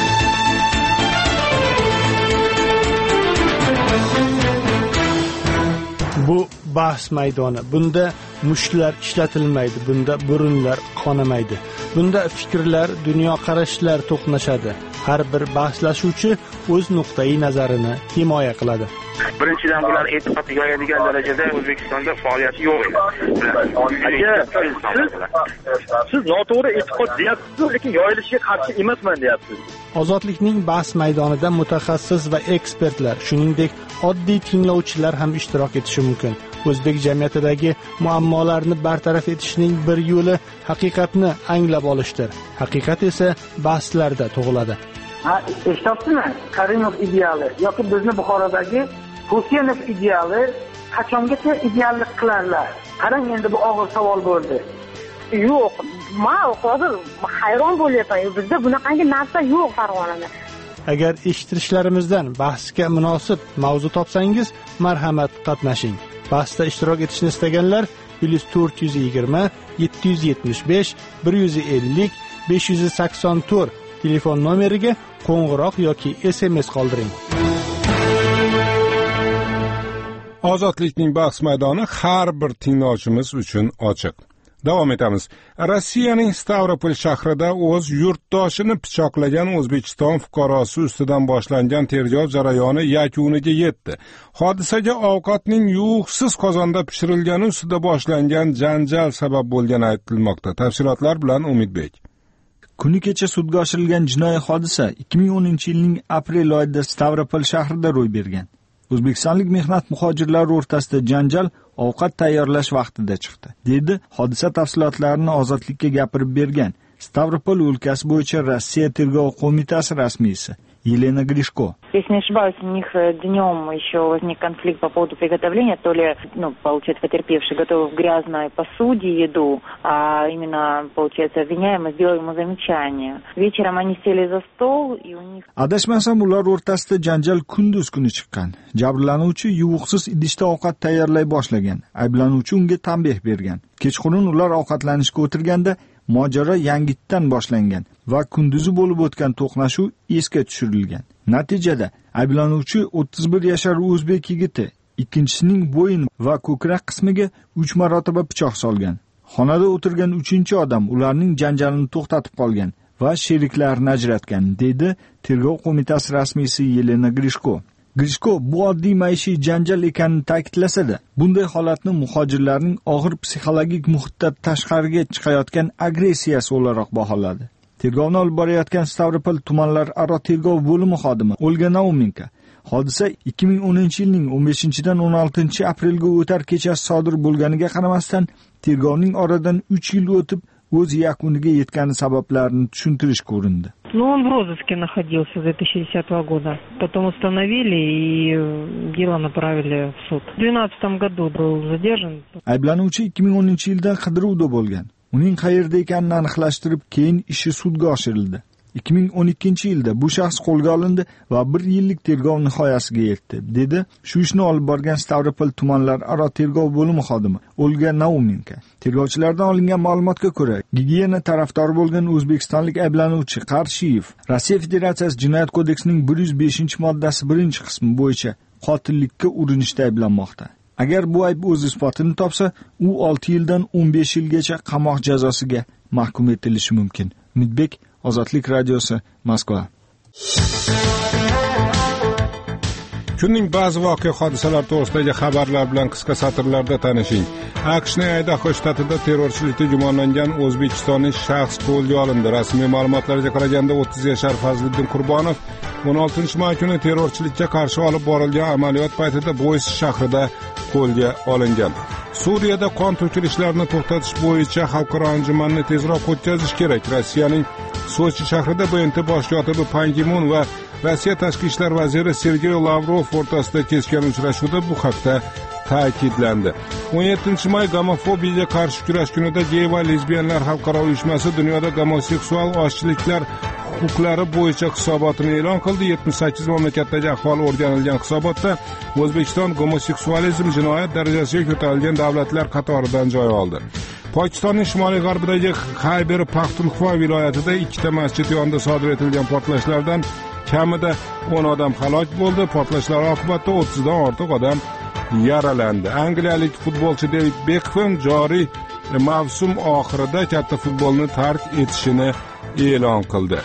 Bu bahs maydoni. Bunda mushlar ishlatilmaydi, bunda burunlar qonamaydi. Bunda fikrlar, dunyoqarashlar to'qnashadi. Har bir bahslashuvchi o'z nuqtai nazarini himoya qiladi. Birinchidan, bular e'tiqod yoyadigan darajada O'zbekistonda faoliyati yo'q edi. Siz noto'g'ri e'tiqod deyapsiz, lekin yoyilishiga qarshi emasman deyapsiz. Ozodlikning bahs maydonida mutaxassis va ekspertlar, shuningdek oddiy tinglovchilar ham ishtirok etishi mumkin. O'zbek jamiyatidagi muammolarni bartaraf etishning bir yo'li haqiqatni anglab olishdir. Haqiqat esa bahslarda tug'iladi. Ha, eshityapsizmi? Karimov ideali yoki bizni Buxorodagi Husenov ideali qachongacha ideallik qilarlar? Qarang, endi bu og'ir savol bo'ldi. Yo'q, men hozir hayron bo'lyapman. Bizda bunaqangi narsa yo'q Farg'onada. Agar eshittirishlarimizdan bahsga munosib mavzu topsangiz, marhamat qatnashing. Bahsda ishtirok etishni istaganlar plus to'rt yuz yigirma yetti yuz yetmish besh bir yuz ellik besh yuz sakson to'rt telefon nomeriga qo'ng'iroq yoki S M S qoldiring. Ozodlikning bahs maydoni har bir tinglovchimiz uchun ochiq. Davom etamiz. Rossiyaning Stavropol shahrida o'z yurtdoshini pichoqlagan O'zbekiston fuqarosi ustidan boshlangan tergov jarayoni yakuniga yetdi. Hodisaga ovqatning yuvuqsiz qozonda pishirilgani ustida boshlangan janjal sabab bo'lgani aytilmoqda. Tafsilotlar bilan Umidbek. Kuni kecha sudga oshirilgan jinoiy hodisa ikki ming o'ninchi yilning aprel oyida Stavropol shahrida ro'y bergan. O'zbekistonlik mehnat muhojirlari o'rtasida janjal ovqat tayyorlash vaqtida chiqdi, dedi hodisa tafsilotlarini Ozodlikka gapirib bergan Stavropol o'lkasi bo'yicha Rossiya tergov qo'mitasi rasmiysi Елена Гришко. Если не ошибаюсь, у них днем еще возник конфликт по поводу приготовления, то ли, ну, получается, потерпевший готовил в грязной посуде еду, а именно, получается, обвиняемый сделал ему замечание. Вечером они сели за стол, и у них... Adashmasam, ular o'rtasida janjal kunduz kuni chiqqan. Jabrlanuvchi yuvuqsiz idishda ovqat tayyorlay boshlagan. Ayblanuvchi unga tanbeh bergan. Kechqurun ular ovqatlanishga o'tirganda mojaro yangitdan boshlangan va kunduzi bo'lib o'tgan to'qnashuv esga tushirilgan. Natijada ayblanuvchi o'ttiz bir yashar o'zbek yigiti ikkinchisining bo'yin va ko'krak qismiga uch marotaba pichoq solgan. Xonada o'tirgan uchinchi odam ularning janjalini to'xtatib qolgan va sheriklarini ajratgan, dedi tergov qo'mitasi rasmiysi Елена Гришко. Grishko bu oddiy maishiy janjal ekanini ta'kidlasa-da, bunday holatni muhojirlarning og'ir psixologik muhitda tashqariga chiqayotgan agressiyasi o'laroq baholadi. Tergovni olib borayotgan Stavropol tumanlararo tergov bo'limi xodimi Olga Naumenko hodisa ikki ming o'ninchi yilning o'n beshinchidan o'n oltinchi aprelga o'tar kechasi sodir bo'lganiga qaramasdan, tergovning oradan uch yil o'tib o'z yakuniga yetgani sabablarini tushuntirish ko'rindi. Ну, он в розыске находился с две тысячи десятого года. Потом установили и дело направили в суд. В две тысячи двенадцатом году был задержан. Ayblanuvchi ikki ming o'ninchi yilda qidiruvda bo'lgan. Uning qayerda ekanini aniqlashtirib, keyin ishi sudga oshirildi. ikki ming o'n ikkinchi yilda bu shaxs qo'lga olindi va bir yillik tergov nihoyasiga yetdi, dedi shu ishni olib borgan Stavropol tumanlararo tergov bo'limi xodimi Olga Naumenko. Tergovchilardan olingan ma'lumotga ko'ra, gigiyena tarafdori bo'lgan o'zbekistonlik ayblanuvchi Qarshiyev Rossiya Federatsiyasi Jinoyat kodeksining bir yuz beshinchi moddasi birinchi qismi bo'yicha qotillikka urinishda ayblanmoqda. Agar bu ayb o'z isbotini topsa, u olti yildan o'n besh yilgacha qamoq jazosiga mahkum etilishi mumkin. Umidbek, Ozodlik radiosi, Moskva. Kunning ba'zi voqea hodisalar to'g'risidagi xabarlar bilan qisqa satrlarda tanishing. AQShning Aydaho shtatida terrorchilikda gumonlangan o'zbekistonlik shaxs qo'lga olindi. Rasmiy ma'lumotlarga qaraganda o'ttiz yashar Fazliddin Qurbonov o'n oltinchi may kuni terrorchilikka qarshi olib borilgan amaliyot paytida Boys shahrida qo'lga olingan. Suriyada qon to'kilishlarini to'xtatish bo'yicha xalqaro anjumanni tezroq o'tkazish kerak. Rossiyaning Sochi shahrida B N T bosh kotibi Pan Gi Mun va Rossiya tashqi ishlar vaziri Sergey Lavrov o'rtasida kechgan uchrashuvda bu haqda ta'kidlandi. o'n yettinchi may gomofobiyaga qarshi kurash kunida gey va lesbiyanlar xalqaro uyushmasi dunyoda gomoseksual oshchiliklar huquqlari bo'yicha hisobotini e'lon qildi. yetmish sakkiz mamlakatdagi ahvol o'rganilgan hisobotda O'zbekiston gomoseksualizm jinoyat darajasiga ko'tarilgan davlatlar qatoridan joy oldi. Pokistonning shimoliy g'arbidagi Xayber Paxtunxva viloyatida ikkita masjid yonida sodir etilgan portlashlardan kamida o'n odam halok bo'ldi. Portlashlar oqibatida o'ttizdan ortiq odam yaralandi. Angliyalik futbolchi David Beckham joriy mavsum oxirida katta futbolni tark etishini e'lon qildi.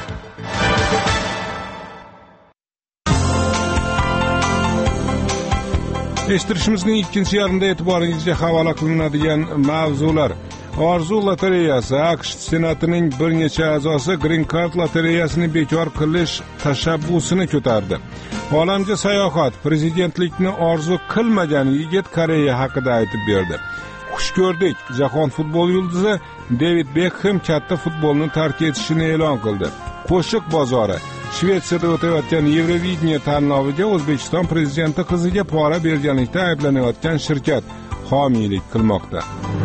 Eshittirishimizning ikkinchi yarmida e'tiboringizga havola qilinadigan mavzular. Orzu lotereyasi. AQSh Senatining bir necha a'zosi Green Card lotereyasini bekor qilish tashabbusini ko'tardi. Olamga sayohat. Prezidentlikni orzu qilmagan yigit Koreya haqida aytib berdi. Xush ko'rdik. Jahon futbol yulduzi David Beckham katta futbolni tark etishini e'lon qildi. Qo'shiq bozori. Shvetsiyada o'tayotgan Yevrovideniya tanloviga O'zbekiston prezidenti qiziga pora berganlikda ayblanayotgan shirkat homiylik qilmoqda.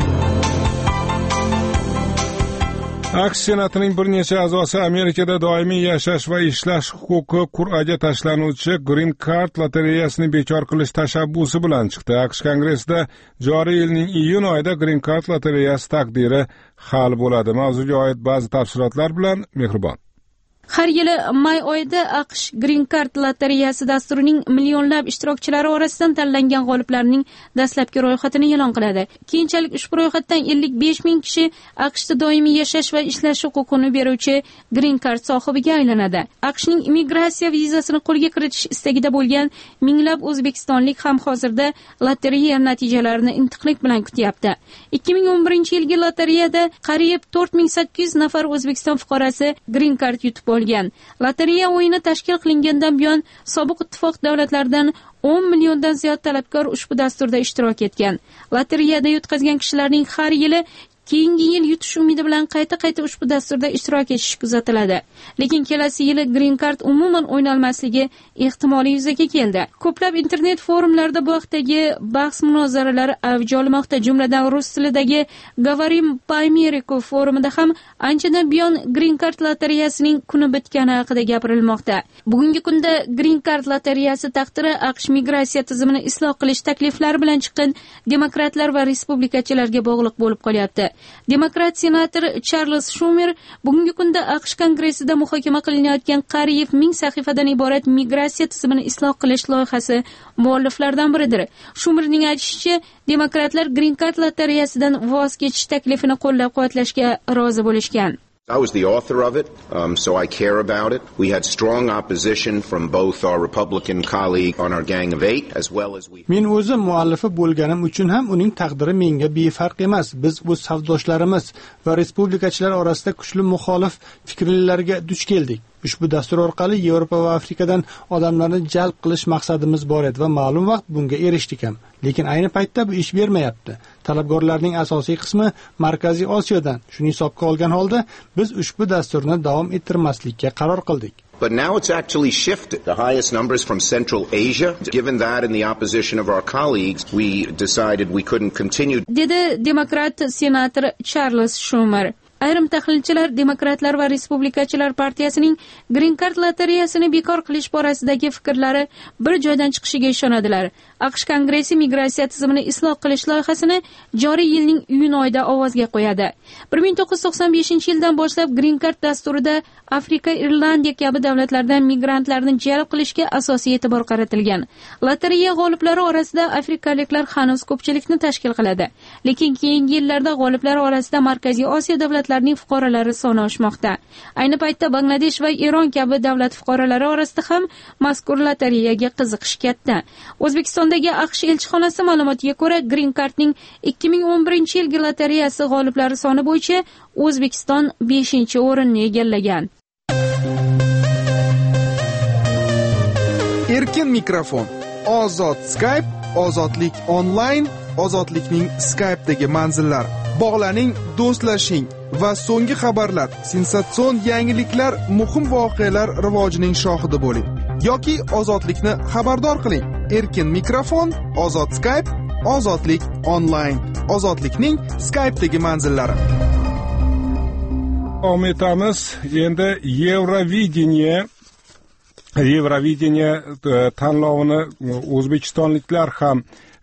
AQSh Senatining bir necha a'zosi Amerikada doimiy yashash va ishlash huquqi qur'aga tashlanuvchi Green Card lotereyasini bekor qilish tashabbusi bilan chiqdi. AQSh Kongressida joriy yilning iyun oyida Green Card lotereyasi taqdiri hal bo'ladi. Mavzuga oid ba'zi tafsilotlar bilan Mehribon. Har yili may oyida AQSh Green Card lotereyasi dasturining millionlab ishtirokchilari orasidan tanlangan g'oliblarning dastlabki ro'yxatini e'lon qiladi. Keyinchalik ushbu ro'yxatdan ellik besh ming kishi AQShda doimiy yashash va ishlash huquqini beruvchi Green Card sohibiga aylanadi. AQShning immigratsiya vizasini qo'lga kiritish istagida bo'lgan minglab o'zbekistonlik ham hozirda lotereya natijalarini intiqlik bilan kutyapti. ikki ming o'n birinchi yilgi lotereyada qariyb to'rt ming sakkiz yuz nafar O'zbekiston fuqarosi Green Card yutib olgan. Lotereya o'yini tashkil qilingandan buyon sobiq ittifoq davlatlaridan o'n milliondan ziyod talabgor ushbu dasturda ishtirok etgan. Lotereyada yutqazgan kishilarning har yili keyingi yil yutish umidi bilan qayta-qayta ushbu dasturda ishtirok etishi kuzatiladi. Lekin kelasi yili Green Card umuman o'ynalmasligi ehtimoli yuzaga keldi. Ko'plab internet forumlarda bu haqdagi bahs-munozaralar avj olmoqda. Jumladan rus tilidagi Gavarim po Ameriku forumida ham anchadan buyon Green Card lotereyasining kuni bitgani haqida gapirilmoqda. Bugungi kunda Green Card lotereyasi taqdiri AQSh migratsiya tizimini isloh qilish takliflari bilan chiqqan demokratlar va respublikachilarga bog'liq bo'lib qolyapti. Demokrat senator Charles Schumer bugungi kunda AQSh kongressida muhokama qilinayotgan qariyb ming sahifadan iborat migratsiya tizimini isloh qilish loyihasi mualliflaridan biridir. Schumerning aytishicha, demokratlar Green Card lotereyasidan voz kechish taklifini qo'llab-quvvatlashga rozi bo'lishgan. I was the author of it, um, so I care about it. We had strong opposition from both our Republican colleague on our Gang of Eight, as well as we... Men o'zim muallifi bo'lganim uchun ham uning taqdiri menga befarq emas. Biz o'z savdoshlarimiz va respublikachilar orasida kuchli muxolif fikrlilarga duch keldik. Ushbu dastur orqali Yevropa va Afrikadan odamlarni jalb qilish maqsadimiz bor edi va ma'lum vaqt bunga erishdik ham. Lekin ayni paytda bu ish bermayapti. Talabgorlarning asosiy qismi Markaziy Osiyodan. Shuni hisobga olgan holda biz ushbu dasturni davom ettirmaslikka qaror qildik. But now it's actually shifted. The highest numbers from Central Asia. Given that in the opposition of our colleagues, we decided we couldn't continue. Dedi demokrat senator Charles Schumer. Ayrim tahlilchilar demokratlar va respublikachilar partiyasining Green Card lotereyasini bekor qilish borasidagi fikrlari bir joydan chiqishiga ishonadilar. AQSh Kongressi migratsiya tizimini isloh qilish loyihasini joriy yilning iyun oyida ovozga qo'yadi. bir ming to'qqiz yuz to'qson beshinchi yildan boshlab Green Card dasturida Afrika, Irlandiya kabi davlatlardan migrantlarni jalb qilishga asosiy e'tibor qaratilgan. Lotereya g'oliblari orasida afrikaliklar hanuz ko'pchilikni tashkil qiladi. Lekin keyingi yillarda g'oliblar orasida Markaziy Osiyo davlatlari davlatlarning fuqarolari soni oshmoqda. Ayni paytda Bangladesh va Eron kabi davlat fuqarolari orasida ham mazkur lotereyaga qiziqish katta. O'zbekistondagi AQSh elchixonasi ma'lumotiga ko'ra, Green Cardning ikki ming o'n birinchi yilgi lotereyasi g'oliblari soni bo'yicha O'zbekiston beshinchi o'rinni egallagan. Erkin mikrofon, ozod Skype, ozodlik onlayn, ozodlikning Skype'dagi manzillari. Bog'laning, do'stlashing va so'nggi xabarlar, sensatsion yangiliklar, muhim voqealar rivojining shohidi bo'ling. Yoki ozodlikni xabardor qiling. Erkin mikrofon, ozod Skype, ozodlik onlayn, ozodlikning Skype'dagi manzillari. Ometamiz endi Yevrovideniya Yevrovideniya tanlovini o'zbekistonliklar ham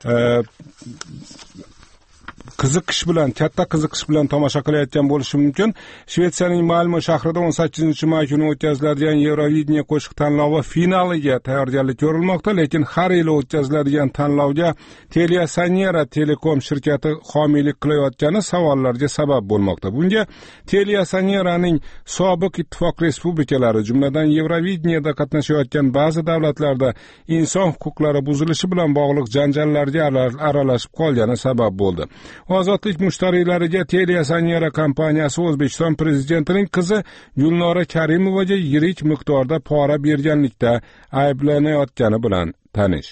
qiziqish bilan, katta qiziqish bilan tomosha qilayotgan bo'lishi mumkin. Shvetsiyaning Malmo shahrida o'n sakkizinchi may kuni o'tkaziladigan Yevrovideniya qo'shiq tanlovi finaliga tayyorgarlik ko'rilmoqda, lekin har yili o'tkaziladigan tanlovga Teliasanera Telekom shirkati homiylik qilayotgani savollarga sabab bo'lmoqda. Bunga Teliasaneraning sobiq ittifoq respublikalari, jumladan Yevrovideniyada qatnashayotgan ba'zi davlatlarda inson huquqlari buzilishi bilan bog'liq janjallarga aralashib qolgani sabab bo'ldi. Ozodlik mushtariylariga Teliasanera kompaniyasi O'zbekiston prezidentining qizi Gulnora Karimovaga yirik miqdorda pora berganlikda ayblanayotgani bilan tanish.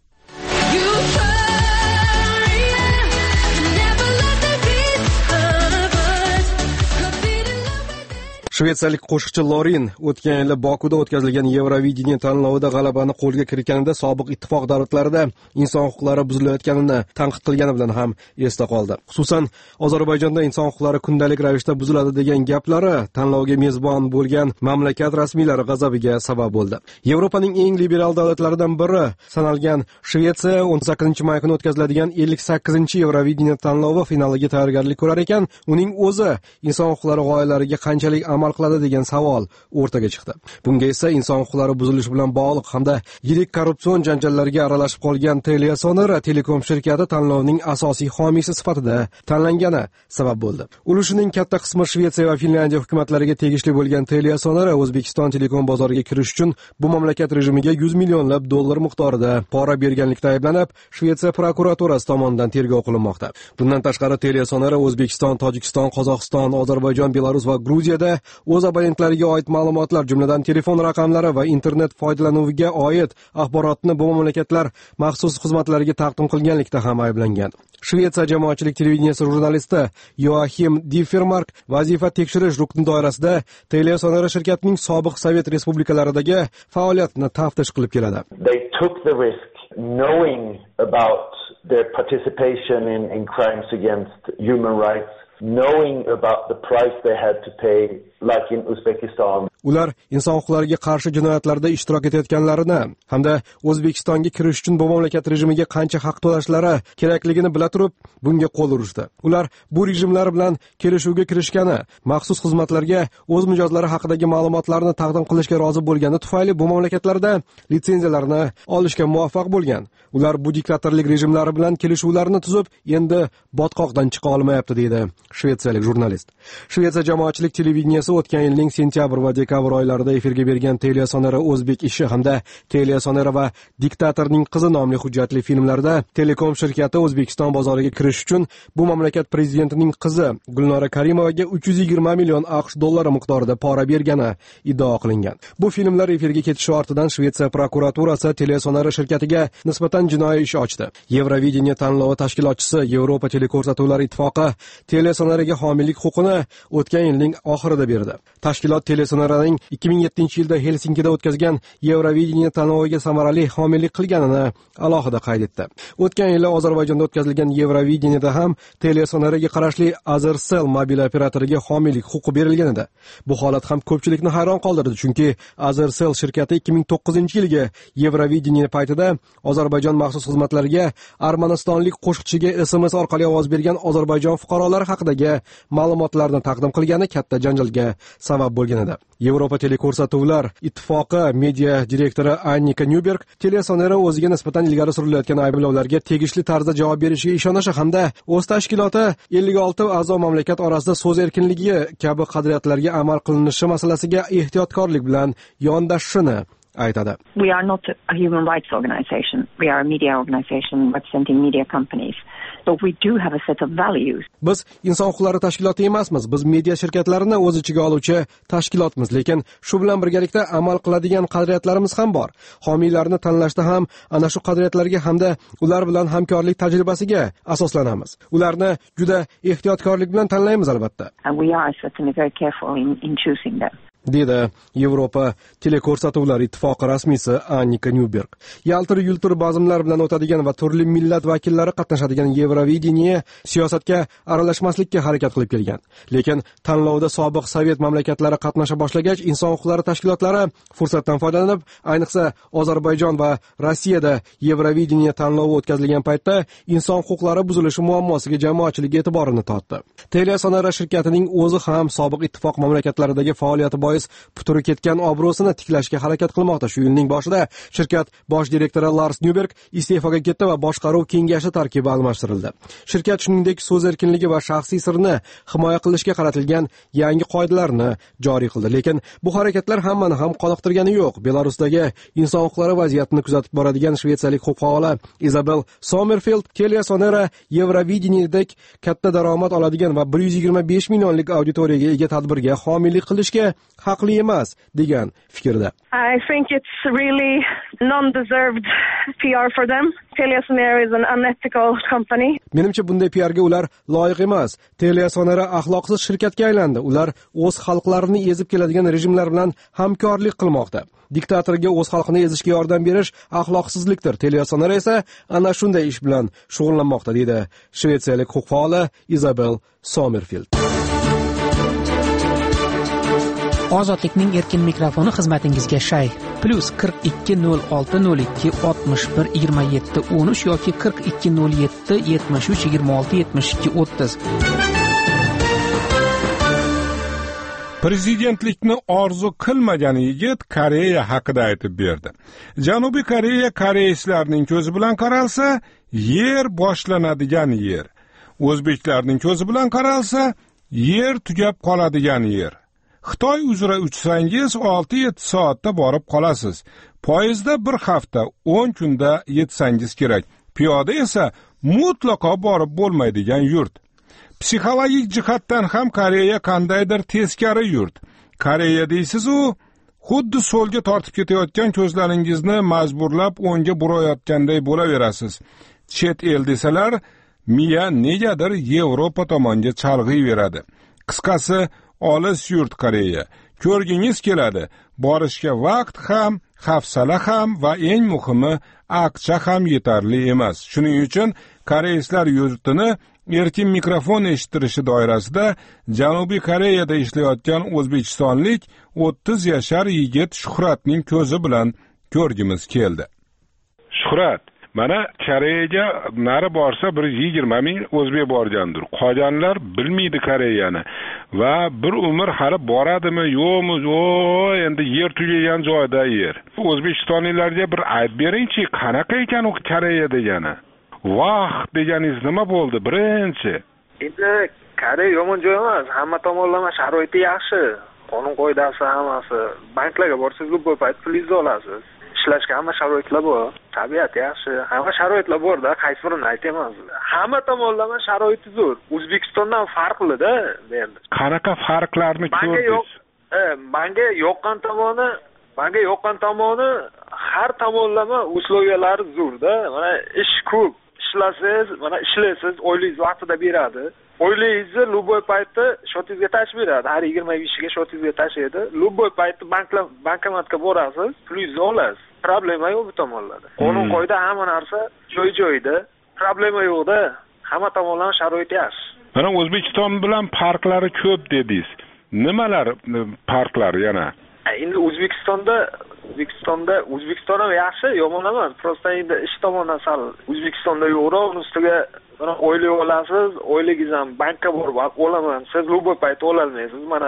Shvetsiyalik qo'shiqchi Lorin o'tgan yil Bokuda o'tkazilgan Yevrovideniya tanlovida g'alabani qo'lga kiritganida sobiq ittifoq davlatlarida inson huquqlari buzilayotganini tanqid qilgani bilan ham esda qoldi. Xususan, Ozarbayjonda inson huquqlari kundalik ravishda buziladi degan gaplari tanlovga mezbon bo'lgan mamlakat rasmiylari g'azabiga sabab bo'ldi. Yevropaning eng liberal davlatlaridan biri sanalgan Shvetsiya o'n sakkizinchi may kuni o'tkaziladigan ellik sakkizinchi Yevrovideniya tanlovi finaliga tayyorgarlik ko'rar ekan, uning o'zi inson huquqlari g'oyalariga qanchalik amal qiladi degan savol o'rtaga chiqdi. Bunga esa inson huquqlari buzilishi bilan bog'liq hamda yirik korrupsion janjallarga aralashib qolgan Teliasanera Telekom shirkati tanlovning asosiy homiysi sifatida tanlangani sabab bo'ldi. Ulushining katta qismi Shvetsiya va Finlandiya hukumatlariga tegishli bo'lgan Teliasanera O'zbekiston telekom bozoriga kirish uchun bu mamlakat rejimiga yuz millionlab dollar miqdorida pora berganlikda ayblanib, Shvetsiya prokuraturasi tomonidan tergov qilinmoqda. Bundan tashqari Teliasanera O'zbekiston, Tojikiston, Qozog'iston, Ozarbayjon, Belarus va Gruziyada o'z abonentlariga oid ma'lumotlar, jumladan telefon raqamlari va internet foydalanuviga oid axborotni bu mamlakatlar maxsus xizmatlariga taqdim qilganlikda ham ayblangan. Shvetsiya jamoatchilik televideniyasi jurnalisti Joachim Differmark vazifa tekshirish rukni doirasida Teliasanera shirkatining sobiq Sovet respublikalaridagi faoliyatini taftish qilib keladi. They took the risk knowing about their participation in, in crimes against human rights, knowing about the price they had to pay, like in Uzbekistan. Ular inson huquqlariga qarshi jinoyatlarda ishtirok etayotganlarini hamda O'zbekistonga kirish uchun bu mamlakat rejimiga qancha haq to'lashlari kerakligini bila turib, bunga qo'l urishdi. Ular bu rejimlar bilan kelishuvga kirishgani, maxsus xizmatlarga o'z mijozlari haqidagi ma'lumotlarni taqdim qilishga rozi bo'lgani tufayli bu mamlakatlarda litsenziyalarni olishga muvaffaq bo'lgan. Ular bu diktatorlik rejimlari bilan kelishuvlarni tuzib, endi botqoqdan chiqa olmayapti, deydi shvetsiyalik jurnalist. Shvetsiya jamoatchilik televideniyasi o'tgan yilning sentyabr va dekabr oylarida efirga bergan Teliasanera O'zbek ishi hamda Teliasanera va diktatorning qizi nomli hujjatli filmlarda Telekom shirkati O'zbekiston bozoriga kirish uchun bu mamlakat prezidentining qizi Gulnora Karimovaga uch yuz yigirma million AQSh dollari miqdorida pora bergani iddao qilingan. Bu filmlar efirga ketishi ortidan Shvetsiya prokuraturasi Teliasanera shirkatiga nisbatan jinoiy ish ochdi. Yevrovideniya tanlovi tashkilotchisi Yevropa teleko'rsatuvlar ittifoqi Teliasaneraga homiylik huquqini o'tgan yilning oxirida berdi. Tashkilot Teliasaneraning ikki ming yettinchi yilda Helsinkida o'tkazgan Yevrovideniya tanloviga samarali homiylik qilganini alohida qayd etdi. O'tgan yili Ozarbayjonda o'tkazilgan Yevrovideniyada ham Teliasaneraga qarashli Azercell mobil operatoriga homiylik huquqi berilgan edi. Bu holat ham ko'pchilikni hayron qoldirdi, chunki Azercell shirkati ikki ming to'qqizinchi yilgi Yevrovideniya paytida Ozarbayjon maxsus xizmatlariga armanistonlik qo'shiqchiga S M S orqali ovoz bergan Ozarbayjon fuqarolari haqidagi ma'lumotlarni taqdim qilgani katta janjalga sabab bo'lgan edi. Yevropa teleko'rsatuvlar ittifoqi media direktori Annika Nyuberg Telesonera o'ziga nisbatan ilgari surilayotgan ayblovlarga tegishli tarzda javob berishiga ishonishi hamda o'z tashkiloti ellik olti a'zo mamlakat orasida so'z erkinligi kabi qadriyatlarga amal qilinishi masalasiga ehtiyotkorlik bilan yondashishini aytadi. We are not a human rights organization. We are a media organization representing media companies. So we do have a set of values. Biz inson huquqlari tashkiloti emasmiz. Biz media shirkatlarini o'z ichiga oluvchi tashkilotmiz, lekin shu bilan birgalikda amal qiladigan qadriyatlarimiz ham bor. Homiylarni tanlashda ham ana shu qadriyatlarga hamda ular bilan hamkorlik tajribasiga asoslanamiz. Ularni juda ehtiyotkorlik bilan tanlaymiz albatta. And we are certainly very careful in, in choosing them. dedi Yevropa teleko'rsatuvlar ittifoqi rasmiysi Annika Nyuberg. Yaltir-yultir bazmlar bilan o'tadigan va turli millat vakillari qatnashadigan Yevrovideniye siyosatga aralashmaslikka harakat qilib kelgan. Lekin tanlovda sobiq sovet mamlakatlari qatnasha boshlagach, inson huquqlari tashkilotlari fursatdan foydalanib, ayniqsa Ozarbayjon va Rossiyada Yevrovideniye tanlovi o'tkazilgan paytda inson huquqlari buzilishi muammosiga jamoatchilik e'tiborini tortdi. Telesonera shirkatining o'zi ham sobiq ittifoq mamlakatlaridagi faoliyati puturi ketgan obro'sini tiklashga harakat qilmoqda. Shu yilning boshida shirkat bosh direktori Lars Nyuberg iste'foga ketdi va boshqaruv kengashi tarkibi almashtirildi. Shirkat shuningdek so'z erkinligi va shaxsiy sirni himoya qilishga qaratilgan yangi qoidalarni joriy qildi. Lekin bu harakatlar hammani ham qoniqtirgani yo'q. Belarusdagi inson huquqlari vaziyatini kuzatib boradigan shvetsiyalik huquqbon Isabel Sommerfeld Telesonera Yevrovideniyedek katta daromad oladigan va bir yuz yigirma besh millionlik auditoriyaga ega tadbirga homiylik qilishga haqli emas degan fikrda. I think it's really non-deserved P R for them. Telesonera is an unethical company. Menimcha bunday P R ga ular loyiq emas. Telesonera axloqsiz shirkatga aylandi. Ular o'z xalqlarini ezib keladigan rejimlar bilan hamkorlik qilmoqda. Diktatorga o'z xalqini ezishga yordam berish axloqsizlikdir. Telesonera esa ana shunday ish bilan shug'ullanmoqda, dedi shvetsiyalik huquqbon Isabel Sommerfeld. Ozodlikning erkin mikrofoni xizmatingizga shay. Plus qirq ikki nol olti nol ikki oltmish bir yigirma yetti o'n uch yoki qirq ikki nol yetti yetmish uch yigirma olti yetmish ikki o'ttiz. Prezidentlikni orzu qilmagan yigit Koreya haqida aytib berdi. Janubiy Koreya koreyslarning ko'zi bilan qaralsa, yer boshlanadigan yer. O'zbeklarning ko'zi bilan qaralsa, yer tugab qoladigan yer. Xitoy uzra uchsangiz olti yetti soatda borib qolasiz. Poyezdda bir hafta o'n kunda yetsangiz kerak. Piyoda esa mutlaqo borib bo'lmaydigan yurt. Psixologik jihatdan ham Koreya qandaydir teskari yurt. Koreya deysiz-u, xuddi so'lga tortib ketayotgan ko'zlaringizni majburlab o'ngga burayotganday bo'laverasiz. Chet el desalar, miya negadir Yevropa tomonga chalg'iyveradi. Qisqasi, olis yurt Koreya. Ko'rgingiz keladi. Borishga vaqt ham, hafsala ham va eng muhimi aqcha ham yetarli emas. Shuning uchun koreyslar yurtini erkin mikrofon eshittirishi doirasida Janubiy Koreyada ishlayotgan o'zbekistonlik o'ttiz yashar yigit Shuhratning ko'zi bilan ko'rgimiz keldi. Shuhrat, mana Koreyaga nari borsa bir yigirma ming o'zbek borgandir. Qolganlar bilmaydi Koreyani va bir umr hali boradimi, yo'qmi? Yo'q, endi yer tugagan joyda yer. O'zbekistonliklarga bir aytib beringchi, qanaqa ekan u Koreya degani? Vah deganingiz nima bo'ldi birinchi? Endi Koreya yomon joy emas, hamma tomonlama sharoiti yaxshi. Qonun qoidasi hammasi. Banklarga borsangiz любой payt pulingizni olasiz. Ishlashga hamma sharoitlar bor. Tabiat yaxshi. Hamma sharoitlar bor-da, qaysi birini aytamiz. Hamma tomonlama sharoiti zo'r. O'zbekistondan farqli-da endi. Qanaqa farqlarni ko'rdingiz? E, menga yoqqan tomoni, menga yoqqan tomoni har tomonlama usloviyalari zo'r-da. Mana ish ko'p. Ishlasiz, mana ishlaysiz, oylingiz vaqtida beradi. Oylingizni любой paytda shotingizga tashib beradi. Har yigirma beshiga shotingizga tashlaydi. любой paytda banklar bankomatga borasiz, pulingizni olasiz. Problema yo'q bu tomonlarda. Qonun qoida hamma narsa joy-joyida. Problema yo'q-da. Hamma tomonlama sharoit yaxshi. Mana O'zbekiston bilan farqlari ko'p dedingiz. Nimalar farqlar yana? Endi O'zbekistonda O'zbekistonda O'zbekiston ham yaxshi, yomon emas. Prosta endi ish tomonidan sal O'zbekistonda yo'qroq, uni ustiga mana oylik olasiz, oyligingiz ham bankka borib olaman. Siz любой payt ola olmaysiz. Mana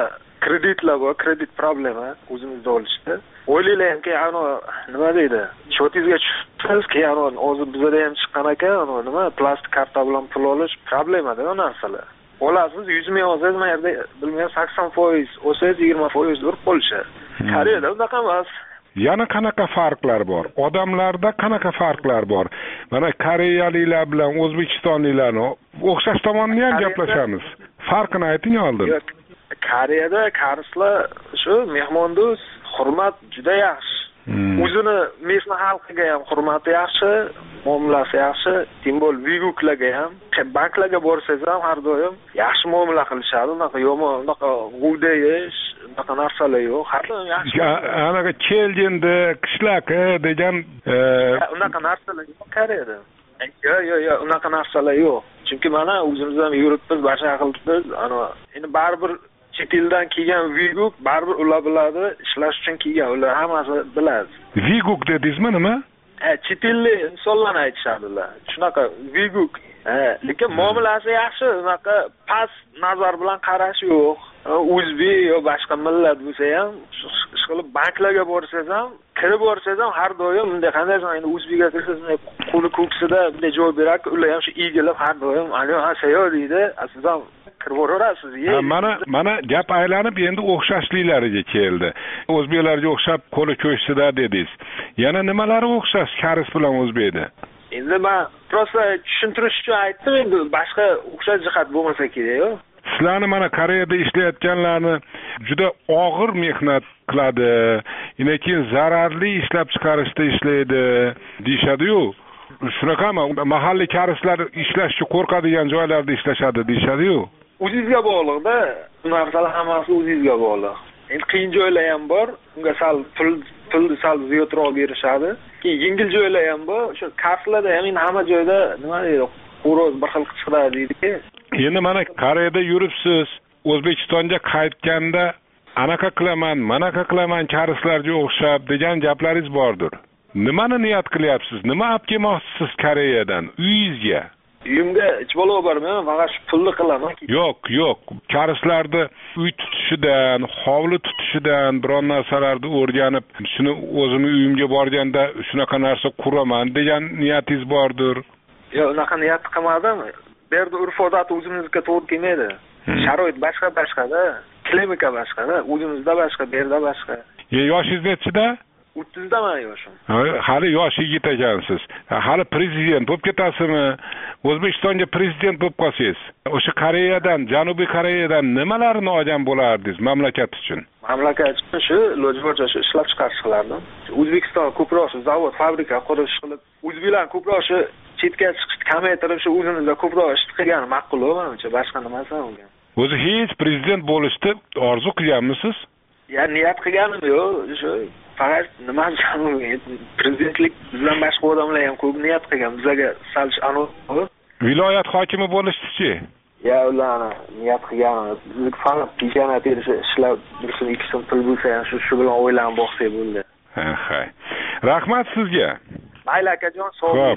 kreditlar bor, kredit problemi o'zimizda olishdi. O'ylaymanki, ano nima deydi? Shotingizga tushsiz, keyin ano hozir bizda ham chiqqan ekan, ano nima plastik karta bilan pul olish problemada bu narsalar. Olasiz yuz ming olsangiz, men yerda bilmagan sakson foiz, olsangiz yigirma foiz urib qolishadi. Koreyada unaqa emas. Yana qanaqa farqlar bor? Odamlarda qanaqa farqlar bor? Mana koreyaliklar bilan o'zbekistonliklarni o'xshash tomonini ham gaplashamiz. Farqini ayting oldin. Yo'q. Koreyada karslar shu mehmondo'st, hurmat juda yaxshi. O'zini mesna xalqiga ham hurmati yaxshi, muomalasi yaxshi, tim bo'l viguklarga ham, banklarga borsangiz ham har doim yaxshi muomala qilishadi. Unaqa yomon, unaqa g'udayish, unaqa narsalar yo'q. Har doim yaxshi. Anaqa kelgindi, qishlaqi degan unaqa narsalar yo'q Koreyada. Yo'q, yo'q, yo'q, unaqa narsalar yo'q. Chunki mana o'zimiz ham yuribmiz, boshqa qilibmiz. Ana endi baribir chet eldan kelgan viguk baribir ular biladi, ishlash uchun kelgan, ular hammasi biladi. Viguk dedingizmi nima? Ha, chet ellik insonlarni aytishadi ular. Shunaqa viguk. Ha, lekin muomalasi yaxshi, unaqa past nazar bilan qarash yo'q. O'zbek yo boshqa millat bo'lsa ham, ishqilib banklarga borsangiz ham, kirib borsangiz ham har doim bunday qanday endi o'zbekga kirsangiz, qo'li ko'ksida bunday javob beradi, ular ham shu egilib har doim "Alo, sayo" deydi. Aslida kirvorasiz. Mana mana gap aylanib endi o'xshashliklariga keldi. O'zbeklarga o'xshab qo'li ko'ksida dedingiz. Yana nimalari o'xshash karis bilan o'zbekda? Endi men prosta tushuntirish uchun aytdim, endi boshqa o'xshash jihat bo'lmasa kerak-ku. Sizlarni mana Koreyada ishlayotganlarni juda og'ir mehnat qiladi, yana keyin zararli ishlab chiqarishda ishlaydi deyshadi-yu. Shunaqami? Mahalliy karislar ishlashga qo'rqadigan joylarda ishlashadi deyshadi-yu. O'zingizga bog'liq-da. Bu narsalar hammasi o'zingizga bog'liq. Endi qiyin joylar ham bor, unga sal pul pulni sal ziyodroq berishadi. Keyin yengil joylar ham bor. O'sha karslarda ham hamma joyda nima deydi? Xo'roz bir xil chiqadi deydi-ki. Endi mana Koreyada yuribsiz, O'zbekistonga qaytganda anaqa qilaman, manaqa qilaman karislarga o'xshab degan gaplaringiz bordir. Nimani niyat qilyapsiz? Nima olib kelmoqchisiz Koreyadan uyingizga? Uyimga hech balo borman, faqat shu pulni qilaman. Yo'q, yo'q. Karislarni uy tutishidan, hovli tutishidan biron narsalarni o'rganib, shuni o'zimni uyimga borganda shunaqa narsa quraman degan niyatingiz bordir. Yo'q, unaqa niyat qilmadim. Bu yerda urf-odat o'zimizga to'g'ri kelmaydi. Sharoit boshqa-boshqa-da, klinika boshqa-da, o'zimizda boshqa, bu yerda boshqa. Yoshingiz nechida? o'ttizdaman yoshim. Hali yosh yigit ekansiz. Hali prezident bo'lib ketasizmi? O'zbekistonga prezident bo'lib qolsangiz, o'sha Koreyadan, Janubiy Koreyadan nimalarni olgan bo'lardingiz mamlakat uchun? Mamlakat uchun shu lojbocha shu ishlab chiqarish qilardim. O'zbekiston ko'proq shu zavod, fabrika qurish qilib, o'zbeklar ko'proq shu chetga chiqishni kamaytirib, shu o'zimizda ko'proq ish qilgani ma'qul-ku, menimcha, boshqa nimasi bo'lgan. O'zi hech prezident bo'lishni orzu qilganmisiz? Ya, niyat qilganim yo'q, shu faqat nima uchun prezidentlik bilan boshqa odamlar ham ko'p niyat qilgan, bizga sal anu viloyat hokimi bo'lishdi-chi? Ya, ularni niyat qilganim, biz faqat pijama terish ishlab, birsin ikkisin pul bo'lsa ham shu shu bilan o'ylanib boqsak bo'ldi. Ha, ha. Rahmat sizga. Mayli akajon, sog' bo'ling.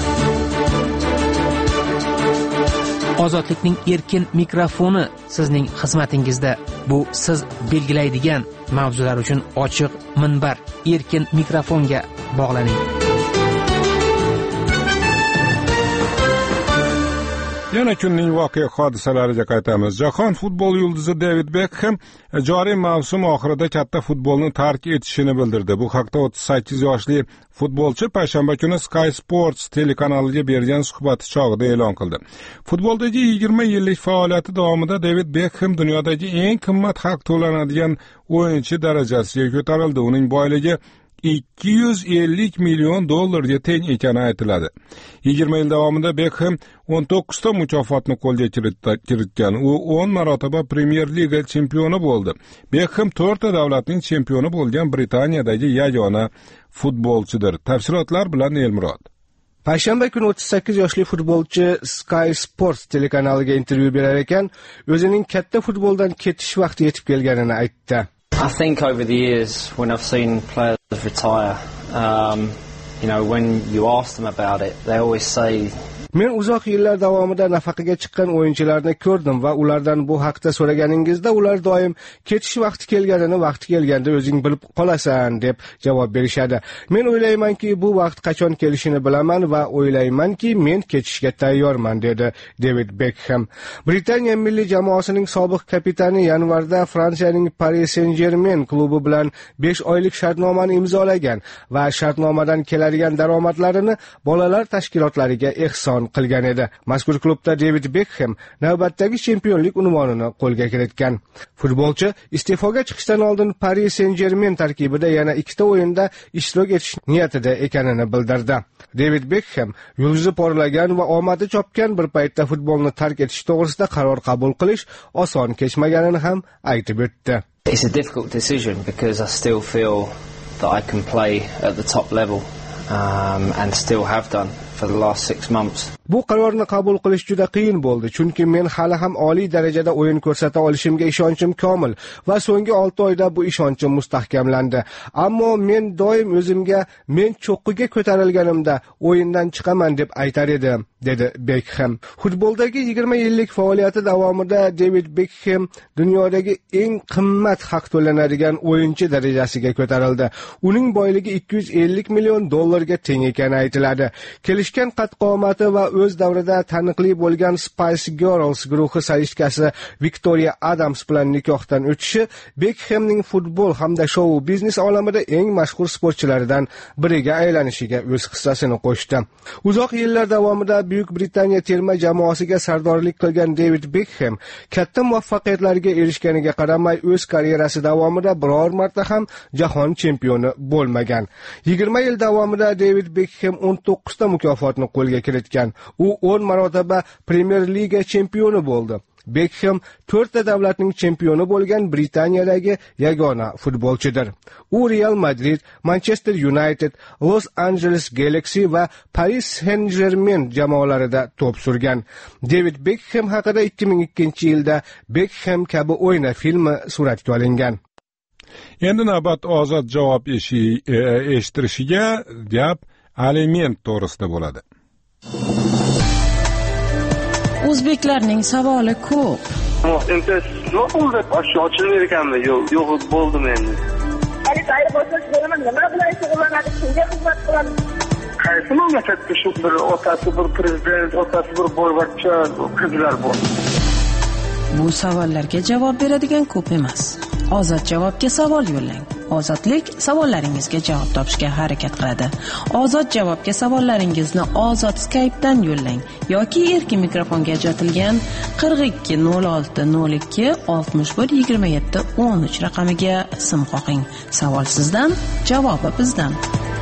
Ozodlikning erkin mikrofoni sizning xizmatingizda. Bu siz belgilaydigan mavzular uchun ochiq minbar. Erkin mikrofonga bog'laning. Yana kunning voqea hodisalariga qaytamiz. Jahon futbol yulduzi David Beckham joriy mavsum oxirida katta futbolni tark etishini bildirdi. Bu haqda o'ttiz sakkiz yoshli futbolchi payshanba kuni Sky Sports telekanaliga bergan suhbati chog'ida e'lon qildi. Futboldagi yigirma yillik faoliyati davomida David Beckham dunyodagi eng qimmat haq to'lanadigan o'yinchi darajasiga ko'tarildi. Uning boyligi ikki yuz ellik million dollarga teng ekani aytiladi. yigirma yil davomida Beckham o'n to'qqiz ta mukofotni qo'lga kiritgan. U o'n marotaba Premier Liga chempioni bo'ldi. Beckham to'rtta davlatning chempioni bo'lgan Britaniyadagi yagona futbolchidir. Tafsilotlar bilan Elmurod. Payshanba kuni o'ttiz sakkiz yoshli futbolchi Sky Sports telekanaliga intervyu berar ekan, o'zining katta futboldan ketish vaqti yetib kelganini aytdi. I think over the years when I've seen players retire, um, you know, when you ask them about it, they always say Men uzoq yillar davomida nafaqaga chiqqan o'yinchilarni ko'rdim va ulardan bu haqda so'raganingizda ular doim ketish vaqti kelganini vaqti kelganda o'zing bilib qolasan deb javob berishadi. Men o'ylaymanki, bu vaqt qachon kelishini bilaman va o'ylaymanki, men ketishga tayyorman, dedi David Beckham. Britaniya milliy jamoasining sobiq kapitani yanvarda Fransiyaning Paris Saint-Germain klubi bilan besh oylik shartnomani imzolagan va shartnomadan keladigan daromadlarini bolalar tashkilotlariga ehson qilgan edi. Mazkur klubda David Beckham navbatdagi chempionlik unvonini qo'lga kiritgan. Futbolchi iste'foga chiqishdan oldin Paris Saint-Germain tarkibida yana ikkita o'yinda ishtirok etish niyatida ekanini bildirdi. David Beckham yulduzi porlagan va omadi chopgan bir paytda futbolni tark etish to'g'risida qaror qabul qilish oson kechmaganini ham aytib o'tdi. It's a difficult decision because I still feel that I can play at the top level um, and still have done for the last six months. Bu qarorni qabul qilish juda qiyin bo'ldi, chunki men hali ham oliy darajada o'yin ko'rsata olishimga ishonchim komil va so'nggi olti oyda bu ishonchim mustahkamlandi. Ammo men doim o'zimga men cho'qqiga ko'tarilganimda o'yindan chiqaman deb aytar edim, dedi Beckham. Futboldagi yigirma yillik faoliyati davomida David Beckham dunyodagi eng qimmat haq to'lanadigan o'yinchi darajasiga ko'tarildi. Uning boyligi ikki yuz ellik million dollarga teng ekani aytiladi. Kelishgan qad-qomati va o'z davrida taniqli bo'lgan Spice Girls guruhi solistkasi Victoria Adams bilan nikohdan o'tishi Beckhamning futbol hamda shou biznes olamida eng mashhur sportchilaridan biriga aylanishiga o'z hissasini qo'shdi. Uzoq yillar davomida Buyuk Britaniya terma jamoasiga sardorlik qilgan David Beckham katta muvaffaqiyatlarga erishganiga qaramay o'z karyerasi davomida biror marta ham jahon chempioni bo'lmagan. yigirma yil davomida David Beckham o'n to'qqiz ta mukofotni qo'lga kiritgan. U o'n marotaba Premier Liga chempioni bo'ldi. Beckham to'rtta davlatning chempioni bo'lgan Britaniyadagi yagona futbolchidir. U Real Madrid, Manchester United, Los Angeles Galaxy va Paris Saint-Germain jamoalarida to'p surgan. David Beckham haqida ikki ming ikkinchi yilda Beckham kabi o'yna filmi suratga olingan. Endi navbat ozod javob eshittirishiga gap aliment to'g'risida bo'ladi. O'zbeklarning savoli ko'p. Endi nima bo'ldi? Ochilib ekanmi? Yo'q, yo'q bo'ldim endi. Hali tayyor bo'lsangiz bo'laman, nima bilan shug'ullanadi, kimga xizmat qiladi? Qaysi mamlakatda shu bir otasi bir prezident, otasi bir boyvachcha qizlar bor? Bu savollarga javob beradigan ko'p emas. Ozod javobga savol yo'llang. Ozodlik savollaringizga javob topishga harakat qiladi. Ozod javobga savollaringizni Ozod Skype'dan yo'llang yoki erkin mikrofonga ajratilgan qirq ikki nol olti nol ikki oltmish bir yigirma yetti o'n uch raqamiga sim qo'ying. Savol sizdan, javobi bizdan.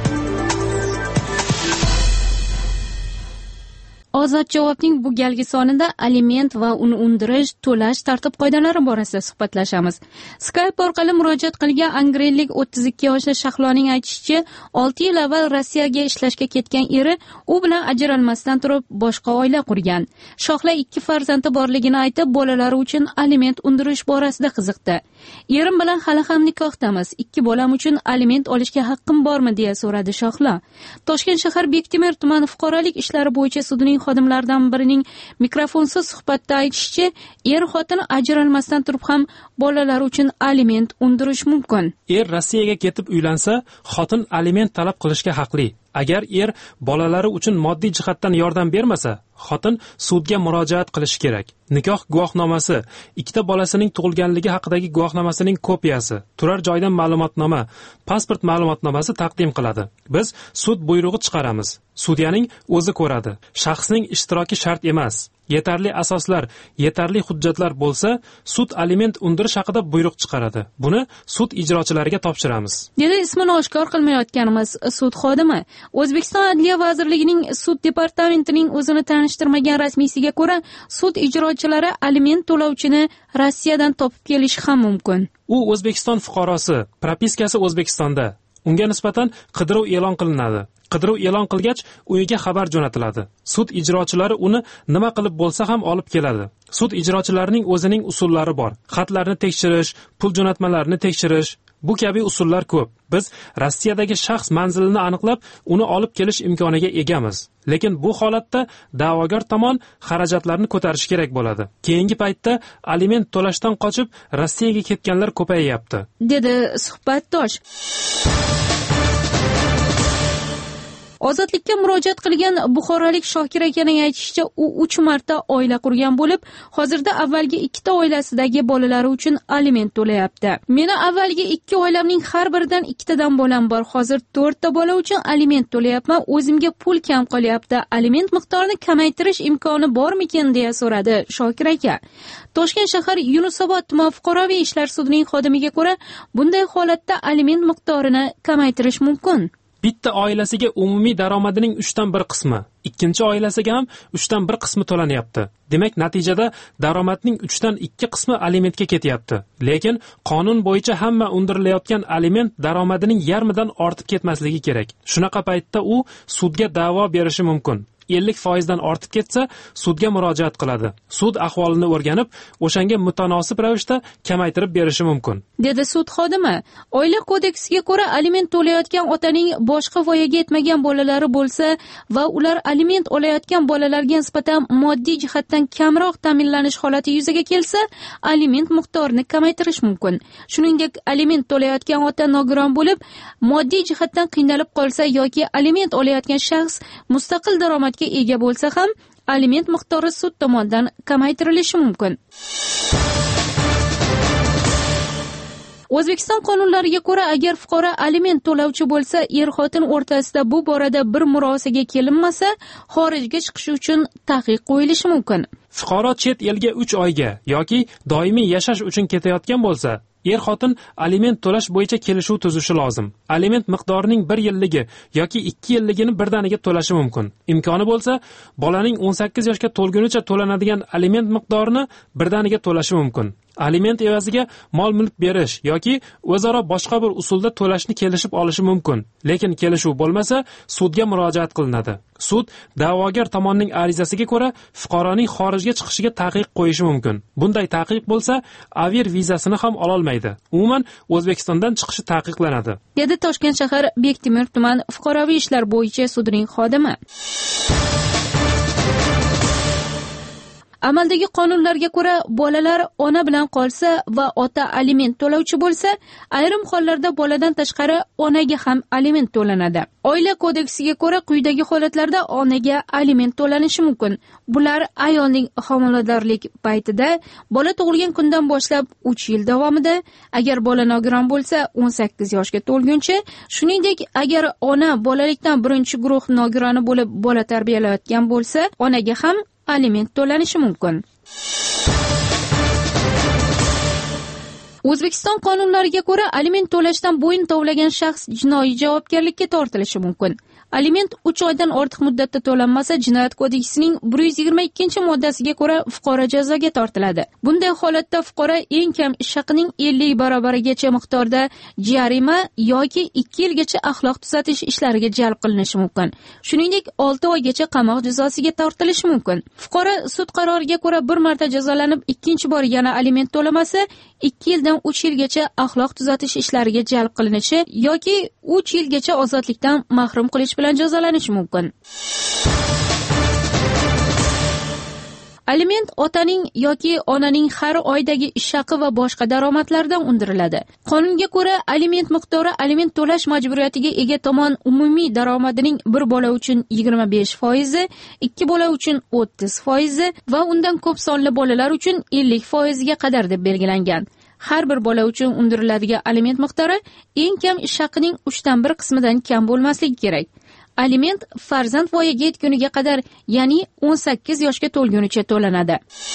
Ozod javobning bu galgi sonida aliment va uni undirish, to'lash tartib-qoidalari borasida suhbatlashamiz. Skype orqali murojaat qilgan angrellik o'ttiz ikki yoshli Shahloning aytishicha, olti yil avval Rossiyaga ishlashga ketgan eri u bilan ajralmasdan turib boshqa oila qurgan. Shohla ikki farzandi borligini aytib, bolalari uchun aliment undirish borasida qiziqdi. Erim bilan hali ham nikohdamiz. Ikki bolam uchun aliment olishga haqqim bormi deya so'radi Shohla. Toshkent shahar Bektemir tumani fuqarolik ishlari bo'yicha sudining xodimlaridan birining mikrofonsiz suhbatda aytishicha, er xotin ajralmasdan turib ham bolalar uchun aliment undirish mumkin. Er Rossiyaga ketib uylansa, xotin aliment talab qilishga haqli. Agar er bolalari uchun moddiy jihatdan yordam bermasa, xotin sudga murojaat qilishi kerak. Nikoh guvohnomasi, ikkita bolasining tug'ilganligi haqidagi guvohnomasining kopiyasi, turar joydan ma'lumotnoma, pasport ma'lumotnomasi taqdim qiladi. Biz sud buyrug'i chiqaramiz. Sudyaning o'zi ko'radi. Shaxsning ishtiroki shart emas. Yetarli asoslar, yetarli hujjatlar bo'lsa, sud aliment undirish haqida buyruq chiqaradi. Buni sud ijrochilariga topshiramiz. Dedi ismini oshkor qilmayotganimiz sud xodimi. O'zbekiston Adliya vazirligining sud departamentining o'zini tanishtirmagan rasmiysiga ko'ra, sud ijrochilari aliment to'lovchini Rossiyadan topib kelishi ham mumkin. U O'zbekiston fuqarosi, propiskasi O'zbekistonda. Unga nisbatan qidiruv e'lon qilinadi. Qidiruv e'lon qilgach, uyiga xabar jo'natiladi. Sud ijrochilari uni nima qilib bo'lsa ham olib keladi. Sud ijrochilarining o'zining usullari bor. Xatlarni tekshirish, pul jo'natmalarini tekshirish, Bu kabi usullar ko'p. Biz Rossiyadagi shaxs manzilini aniqlab, uni olib kelish imkoniga egamiz. Lekin bu holatda da'vogar tomon xarajatlarni ko'tarish kerak bo'ladi. Keyingi paytda aliment to'lashdan qochib Rossiyaga ketganlar ko'payyapti, dedi suhbatdosh. Ozodlikka murojaat qilgan buxorolik Shokir akaning aytishicha, u uch marta oila qurgan bo'lib, hozirda avvalgi ikkita oilasidagi bolalari uchun aliment to'layapti. Meni avvalgi ikki oilamning har biridan ikkitadan bolam bor. Hozir to'rtta bola uchun aliment to'layapman. O'zimga pul kam qolyapti. Aliment miqdorini kamaytirish imkoni bormikin deya so'radi Shokir aka. Toshkent shahar Yunusobod tuman fuqaroviy ishlar sudining xodimiga ko'ra, bunday holatda aliment miqdorini kamaytirish mumkin. Bitta oilasiga umumiy daromadining uchdan bir qismi, ikkinchi oilasiga ham uchdan bir qismi to'lanyapti. Demak, natijada daromadning uchdan ikki qismi alimentga ketyapti. Lekin qonun bo'yicha hamma undirilayotgan aliment daromadining yarmidan ortib ketmasligi kerak. Shunaqa paytda u sudga da'vo berishi mumkin. ellik foiz dan ortib ketsa, sudga murojaat qiladi. Sud ahvolini o'rganib, o'shanga mutanosib ravishda kamaytirib berishi mumkin, dedi sud xodimi. Oila kodeksiga ko'ra, aliment to'layotgan otaning boshqa voyaga yetmagan bolalari bo'lsa va ular aliment olayotgan bolalarga nisbatan moddiy jihatdan kamroq ta'minlanish holati yuzaga kelsa, aliment miqdorini kamaytirish mumkin. Shuningdek, aliment to'layotgan ota nogiron bo'lib, moddiy jihatdan qiynalib qolsa yoki aliment olayotgan shaxs mustaqil daromad ega bo'lsa ham, aliment miqdori sud tomonidan kamaytirilishi mumkin. O'zbekiston qonunlariga ko'ra, agar fuqaro aliment to'lovchi bo'lsa, er-xotin o'rtasida bu borada bir murosaga kelinmasa, xorijga chiqish uchun taqiq qo'yilishi mumkin. Fuqaro chet elga uch oyga yoki doimiy yashash uchun ketayotgan bo'lsa, er-xotin aliment to'lash bo'yicha kelishuv tuzishi lozim. Aliment miqdorining bir yilligi yoki ikki yilligini birdaniga to'lashi mumkin. Imkoni bo'lsa, bolaning o'n sakkiz yoshga to'lgunicha to'lanadigan aliment miqdorini birdaniga to'lashi mumkin. Aliment evaziga mol-mulk berish yoki o'zaro boshqa bir usulda to'lashni kelishib olishi mumkin. Lekin kelishuv bo'lmasa, sudga murojaat qilinadi. Sud da'vogar tomonning arizasiga ko'ra fuqaroning xorijga chiqishiga taqiq qo'yishi mumkin. Bunday taqiq bo'lsa, aviar vizasini ham ola olmaydi. Umuman O'zbekistondan chiqishi taqiqlanadi, dedi Toshkent shahar Bektemir tuman fuqaroviy ishlar bo'yicha sudining xodimi. Amaldagi qonunlarga ko'ra, bolalar ona bilan qolsa va ota aliment to'lovchi bo'lsa, ayrim hollarda boladan tashqari onaga ham aliment to'lanadi. Oila kodeksiga ko'ra, quyidagi holatlarda onaga aliment to'lanishi mumkin. Bular ayolning homiladorlik paytida, bola tug'ilgan kundan boshlab uch yil davomida, agar bola nogiron bo'lsa, o'n sakkiz yoshga to'lguncha, shuningdek, agar ona bolalikdan birinchi guruh nogironi bo'lib bola tarbiyalayotgan bo'lsa, onaga ham aliment to'lanishi mumkin. O'zbekiston qonunlariga ko'ra, aliment to'lashdan bo'yin tovlagan shaxs jinoiy javobgarlikka tortilishi mumkin. Aliment uch oydan ortiq muddatda to'lanmasa, Jinoyat kodeksining bir yuz yigirma ikkinchi moddasiga ko'ra fuqaro jazoga tortiladi. Bunday holatda fuqaro eng kam ish haqining ellik barobarigacha miqdorda jarima yoki ikki yilgacha axloq tuzatish ishlariga jalb qilinishi mumkin. Shuningdek, olti oygacha qamoq jazosiga tortilishi mumkin. Fuqaro sud qaroriga ko'ra bir marta jazolanib, ikkinchi bor yana aliment to'lamasa, ikki yildan uch yilgacha axloq tuzatish ishlariga jalb qilinishi yoki uch yilgacha ozodlikdan mahrum qilish bilan jazolanishi mumkin. Aliment otaning yoki onaning har oydagi ish haqi va boshqa daromadlardan undiriladi. Qonunga ko'ra, aliment miqdori aliment to'lash majburiyatiga ega tomon umumiy daromadining bir bola uchun yigirma besh foiz, ikki bola uchun o'ttiz foiz va undan ko'p sonli bolalar uchun ellik foiz ga qadar deb belgilangan. Har bir bola uchun undiriladigan aliment miqdori eng kam ish haqining uchdan bir qismidan kam bo'lmasligi kerak. Aliment farzand voyaga yetguniga qadar, ya'ni o'n sakkiz yoshga to'lgunicha to'lanadi.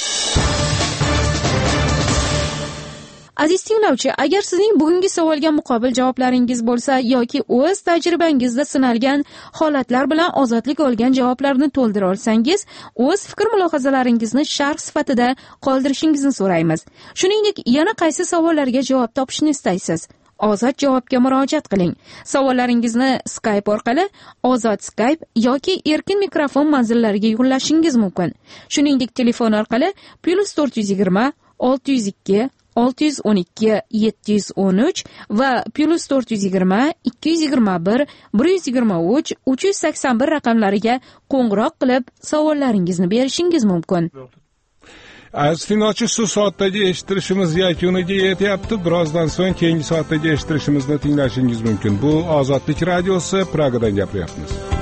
Aziz tinglovchi, agar sizning bugungi savolga muqobil javoblaringiz bo'lsa yoki o'z tajribangizda sinalgan holatlar bilan ozodlik olgan javoblarni to'ldira olsangiz, o'z fikr mulohazalaringizni sharh sifatida qoldirishingizni so'raymiz. Shuningdek, yana qaysi savollarga javob topishni istaysiz? Ozod javobga murojaat qiling. Savollaringizni Skype orqali Ozod Skype yoki erkin mikrofon manzillariga yo'llashingiz mumkin. Shuningdek, telefon orqali plus to'rt yuz yigirma olti yuz ikki olti yuz o'n ikki yetti yuz o'n uch va plus to'rt yuz yigirma ikki yuz yigirma bir bir yuz yigirma uch uch yuz sakson bir raqamlariga qo'ng'iroq qilib savollaringizni berishingiz mumkin. Aziz tinglovchi, shu soatdagi eshittirishimiz yakuniga yetyapti. Birozdan so'ng keyingi soatdagi eshittirishimizni tinglashingiz mumkin. Bu Ozodlik radiosi, Pragadan gapiryapmiz.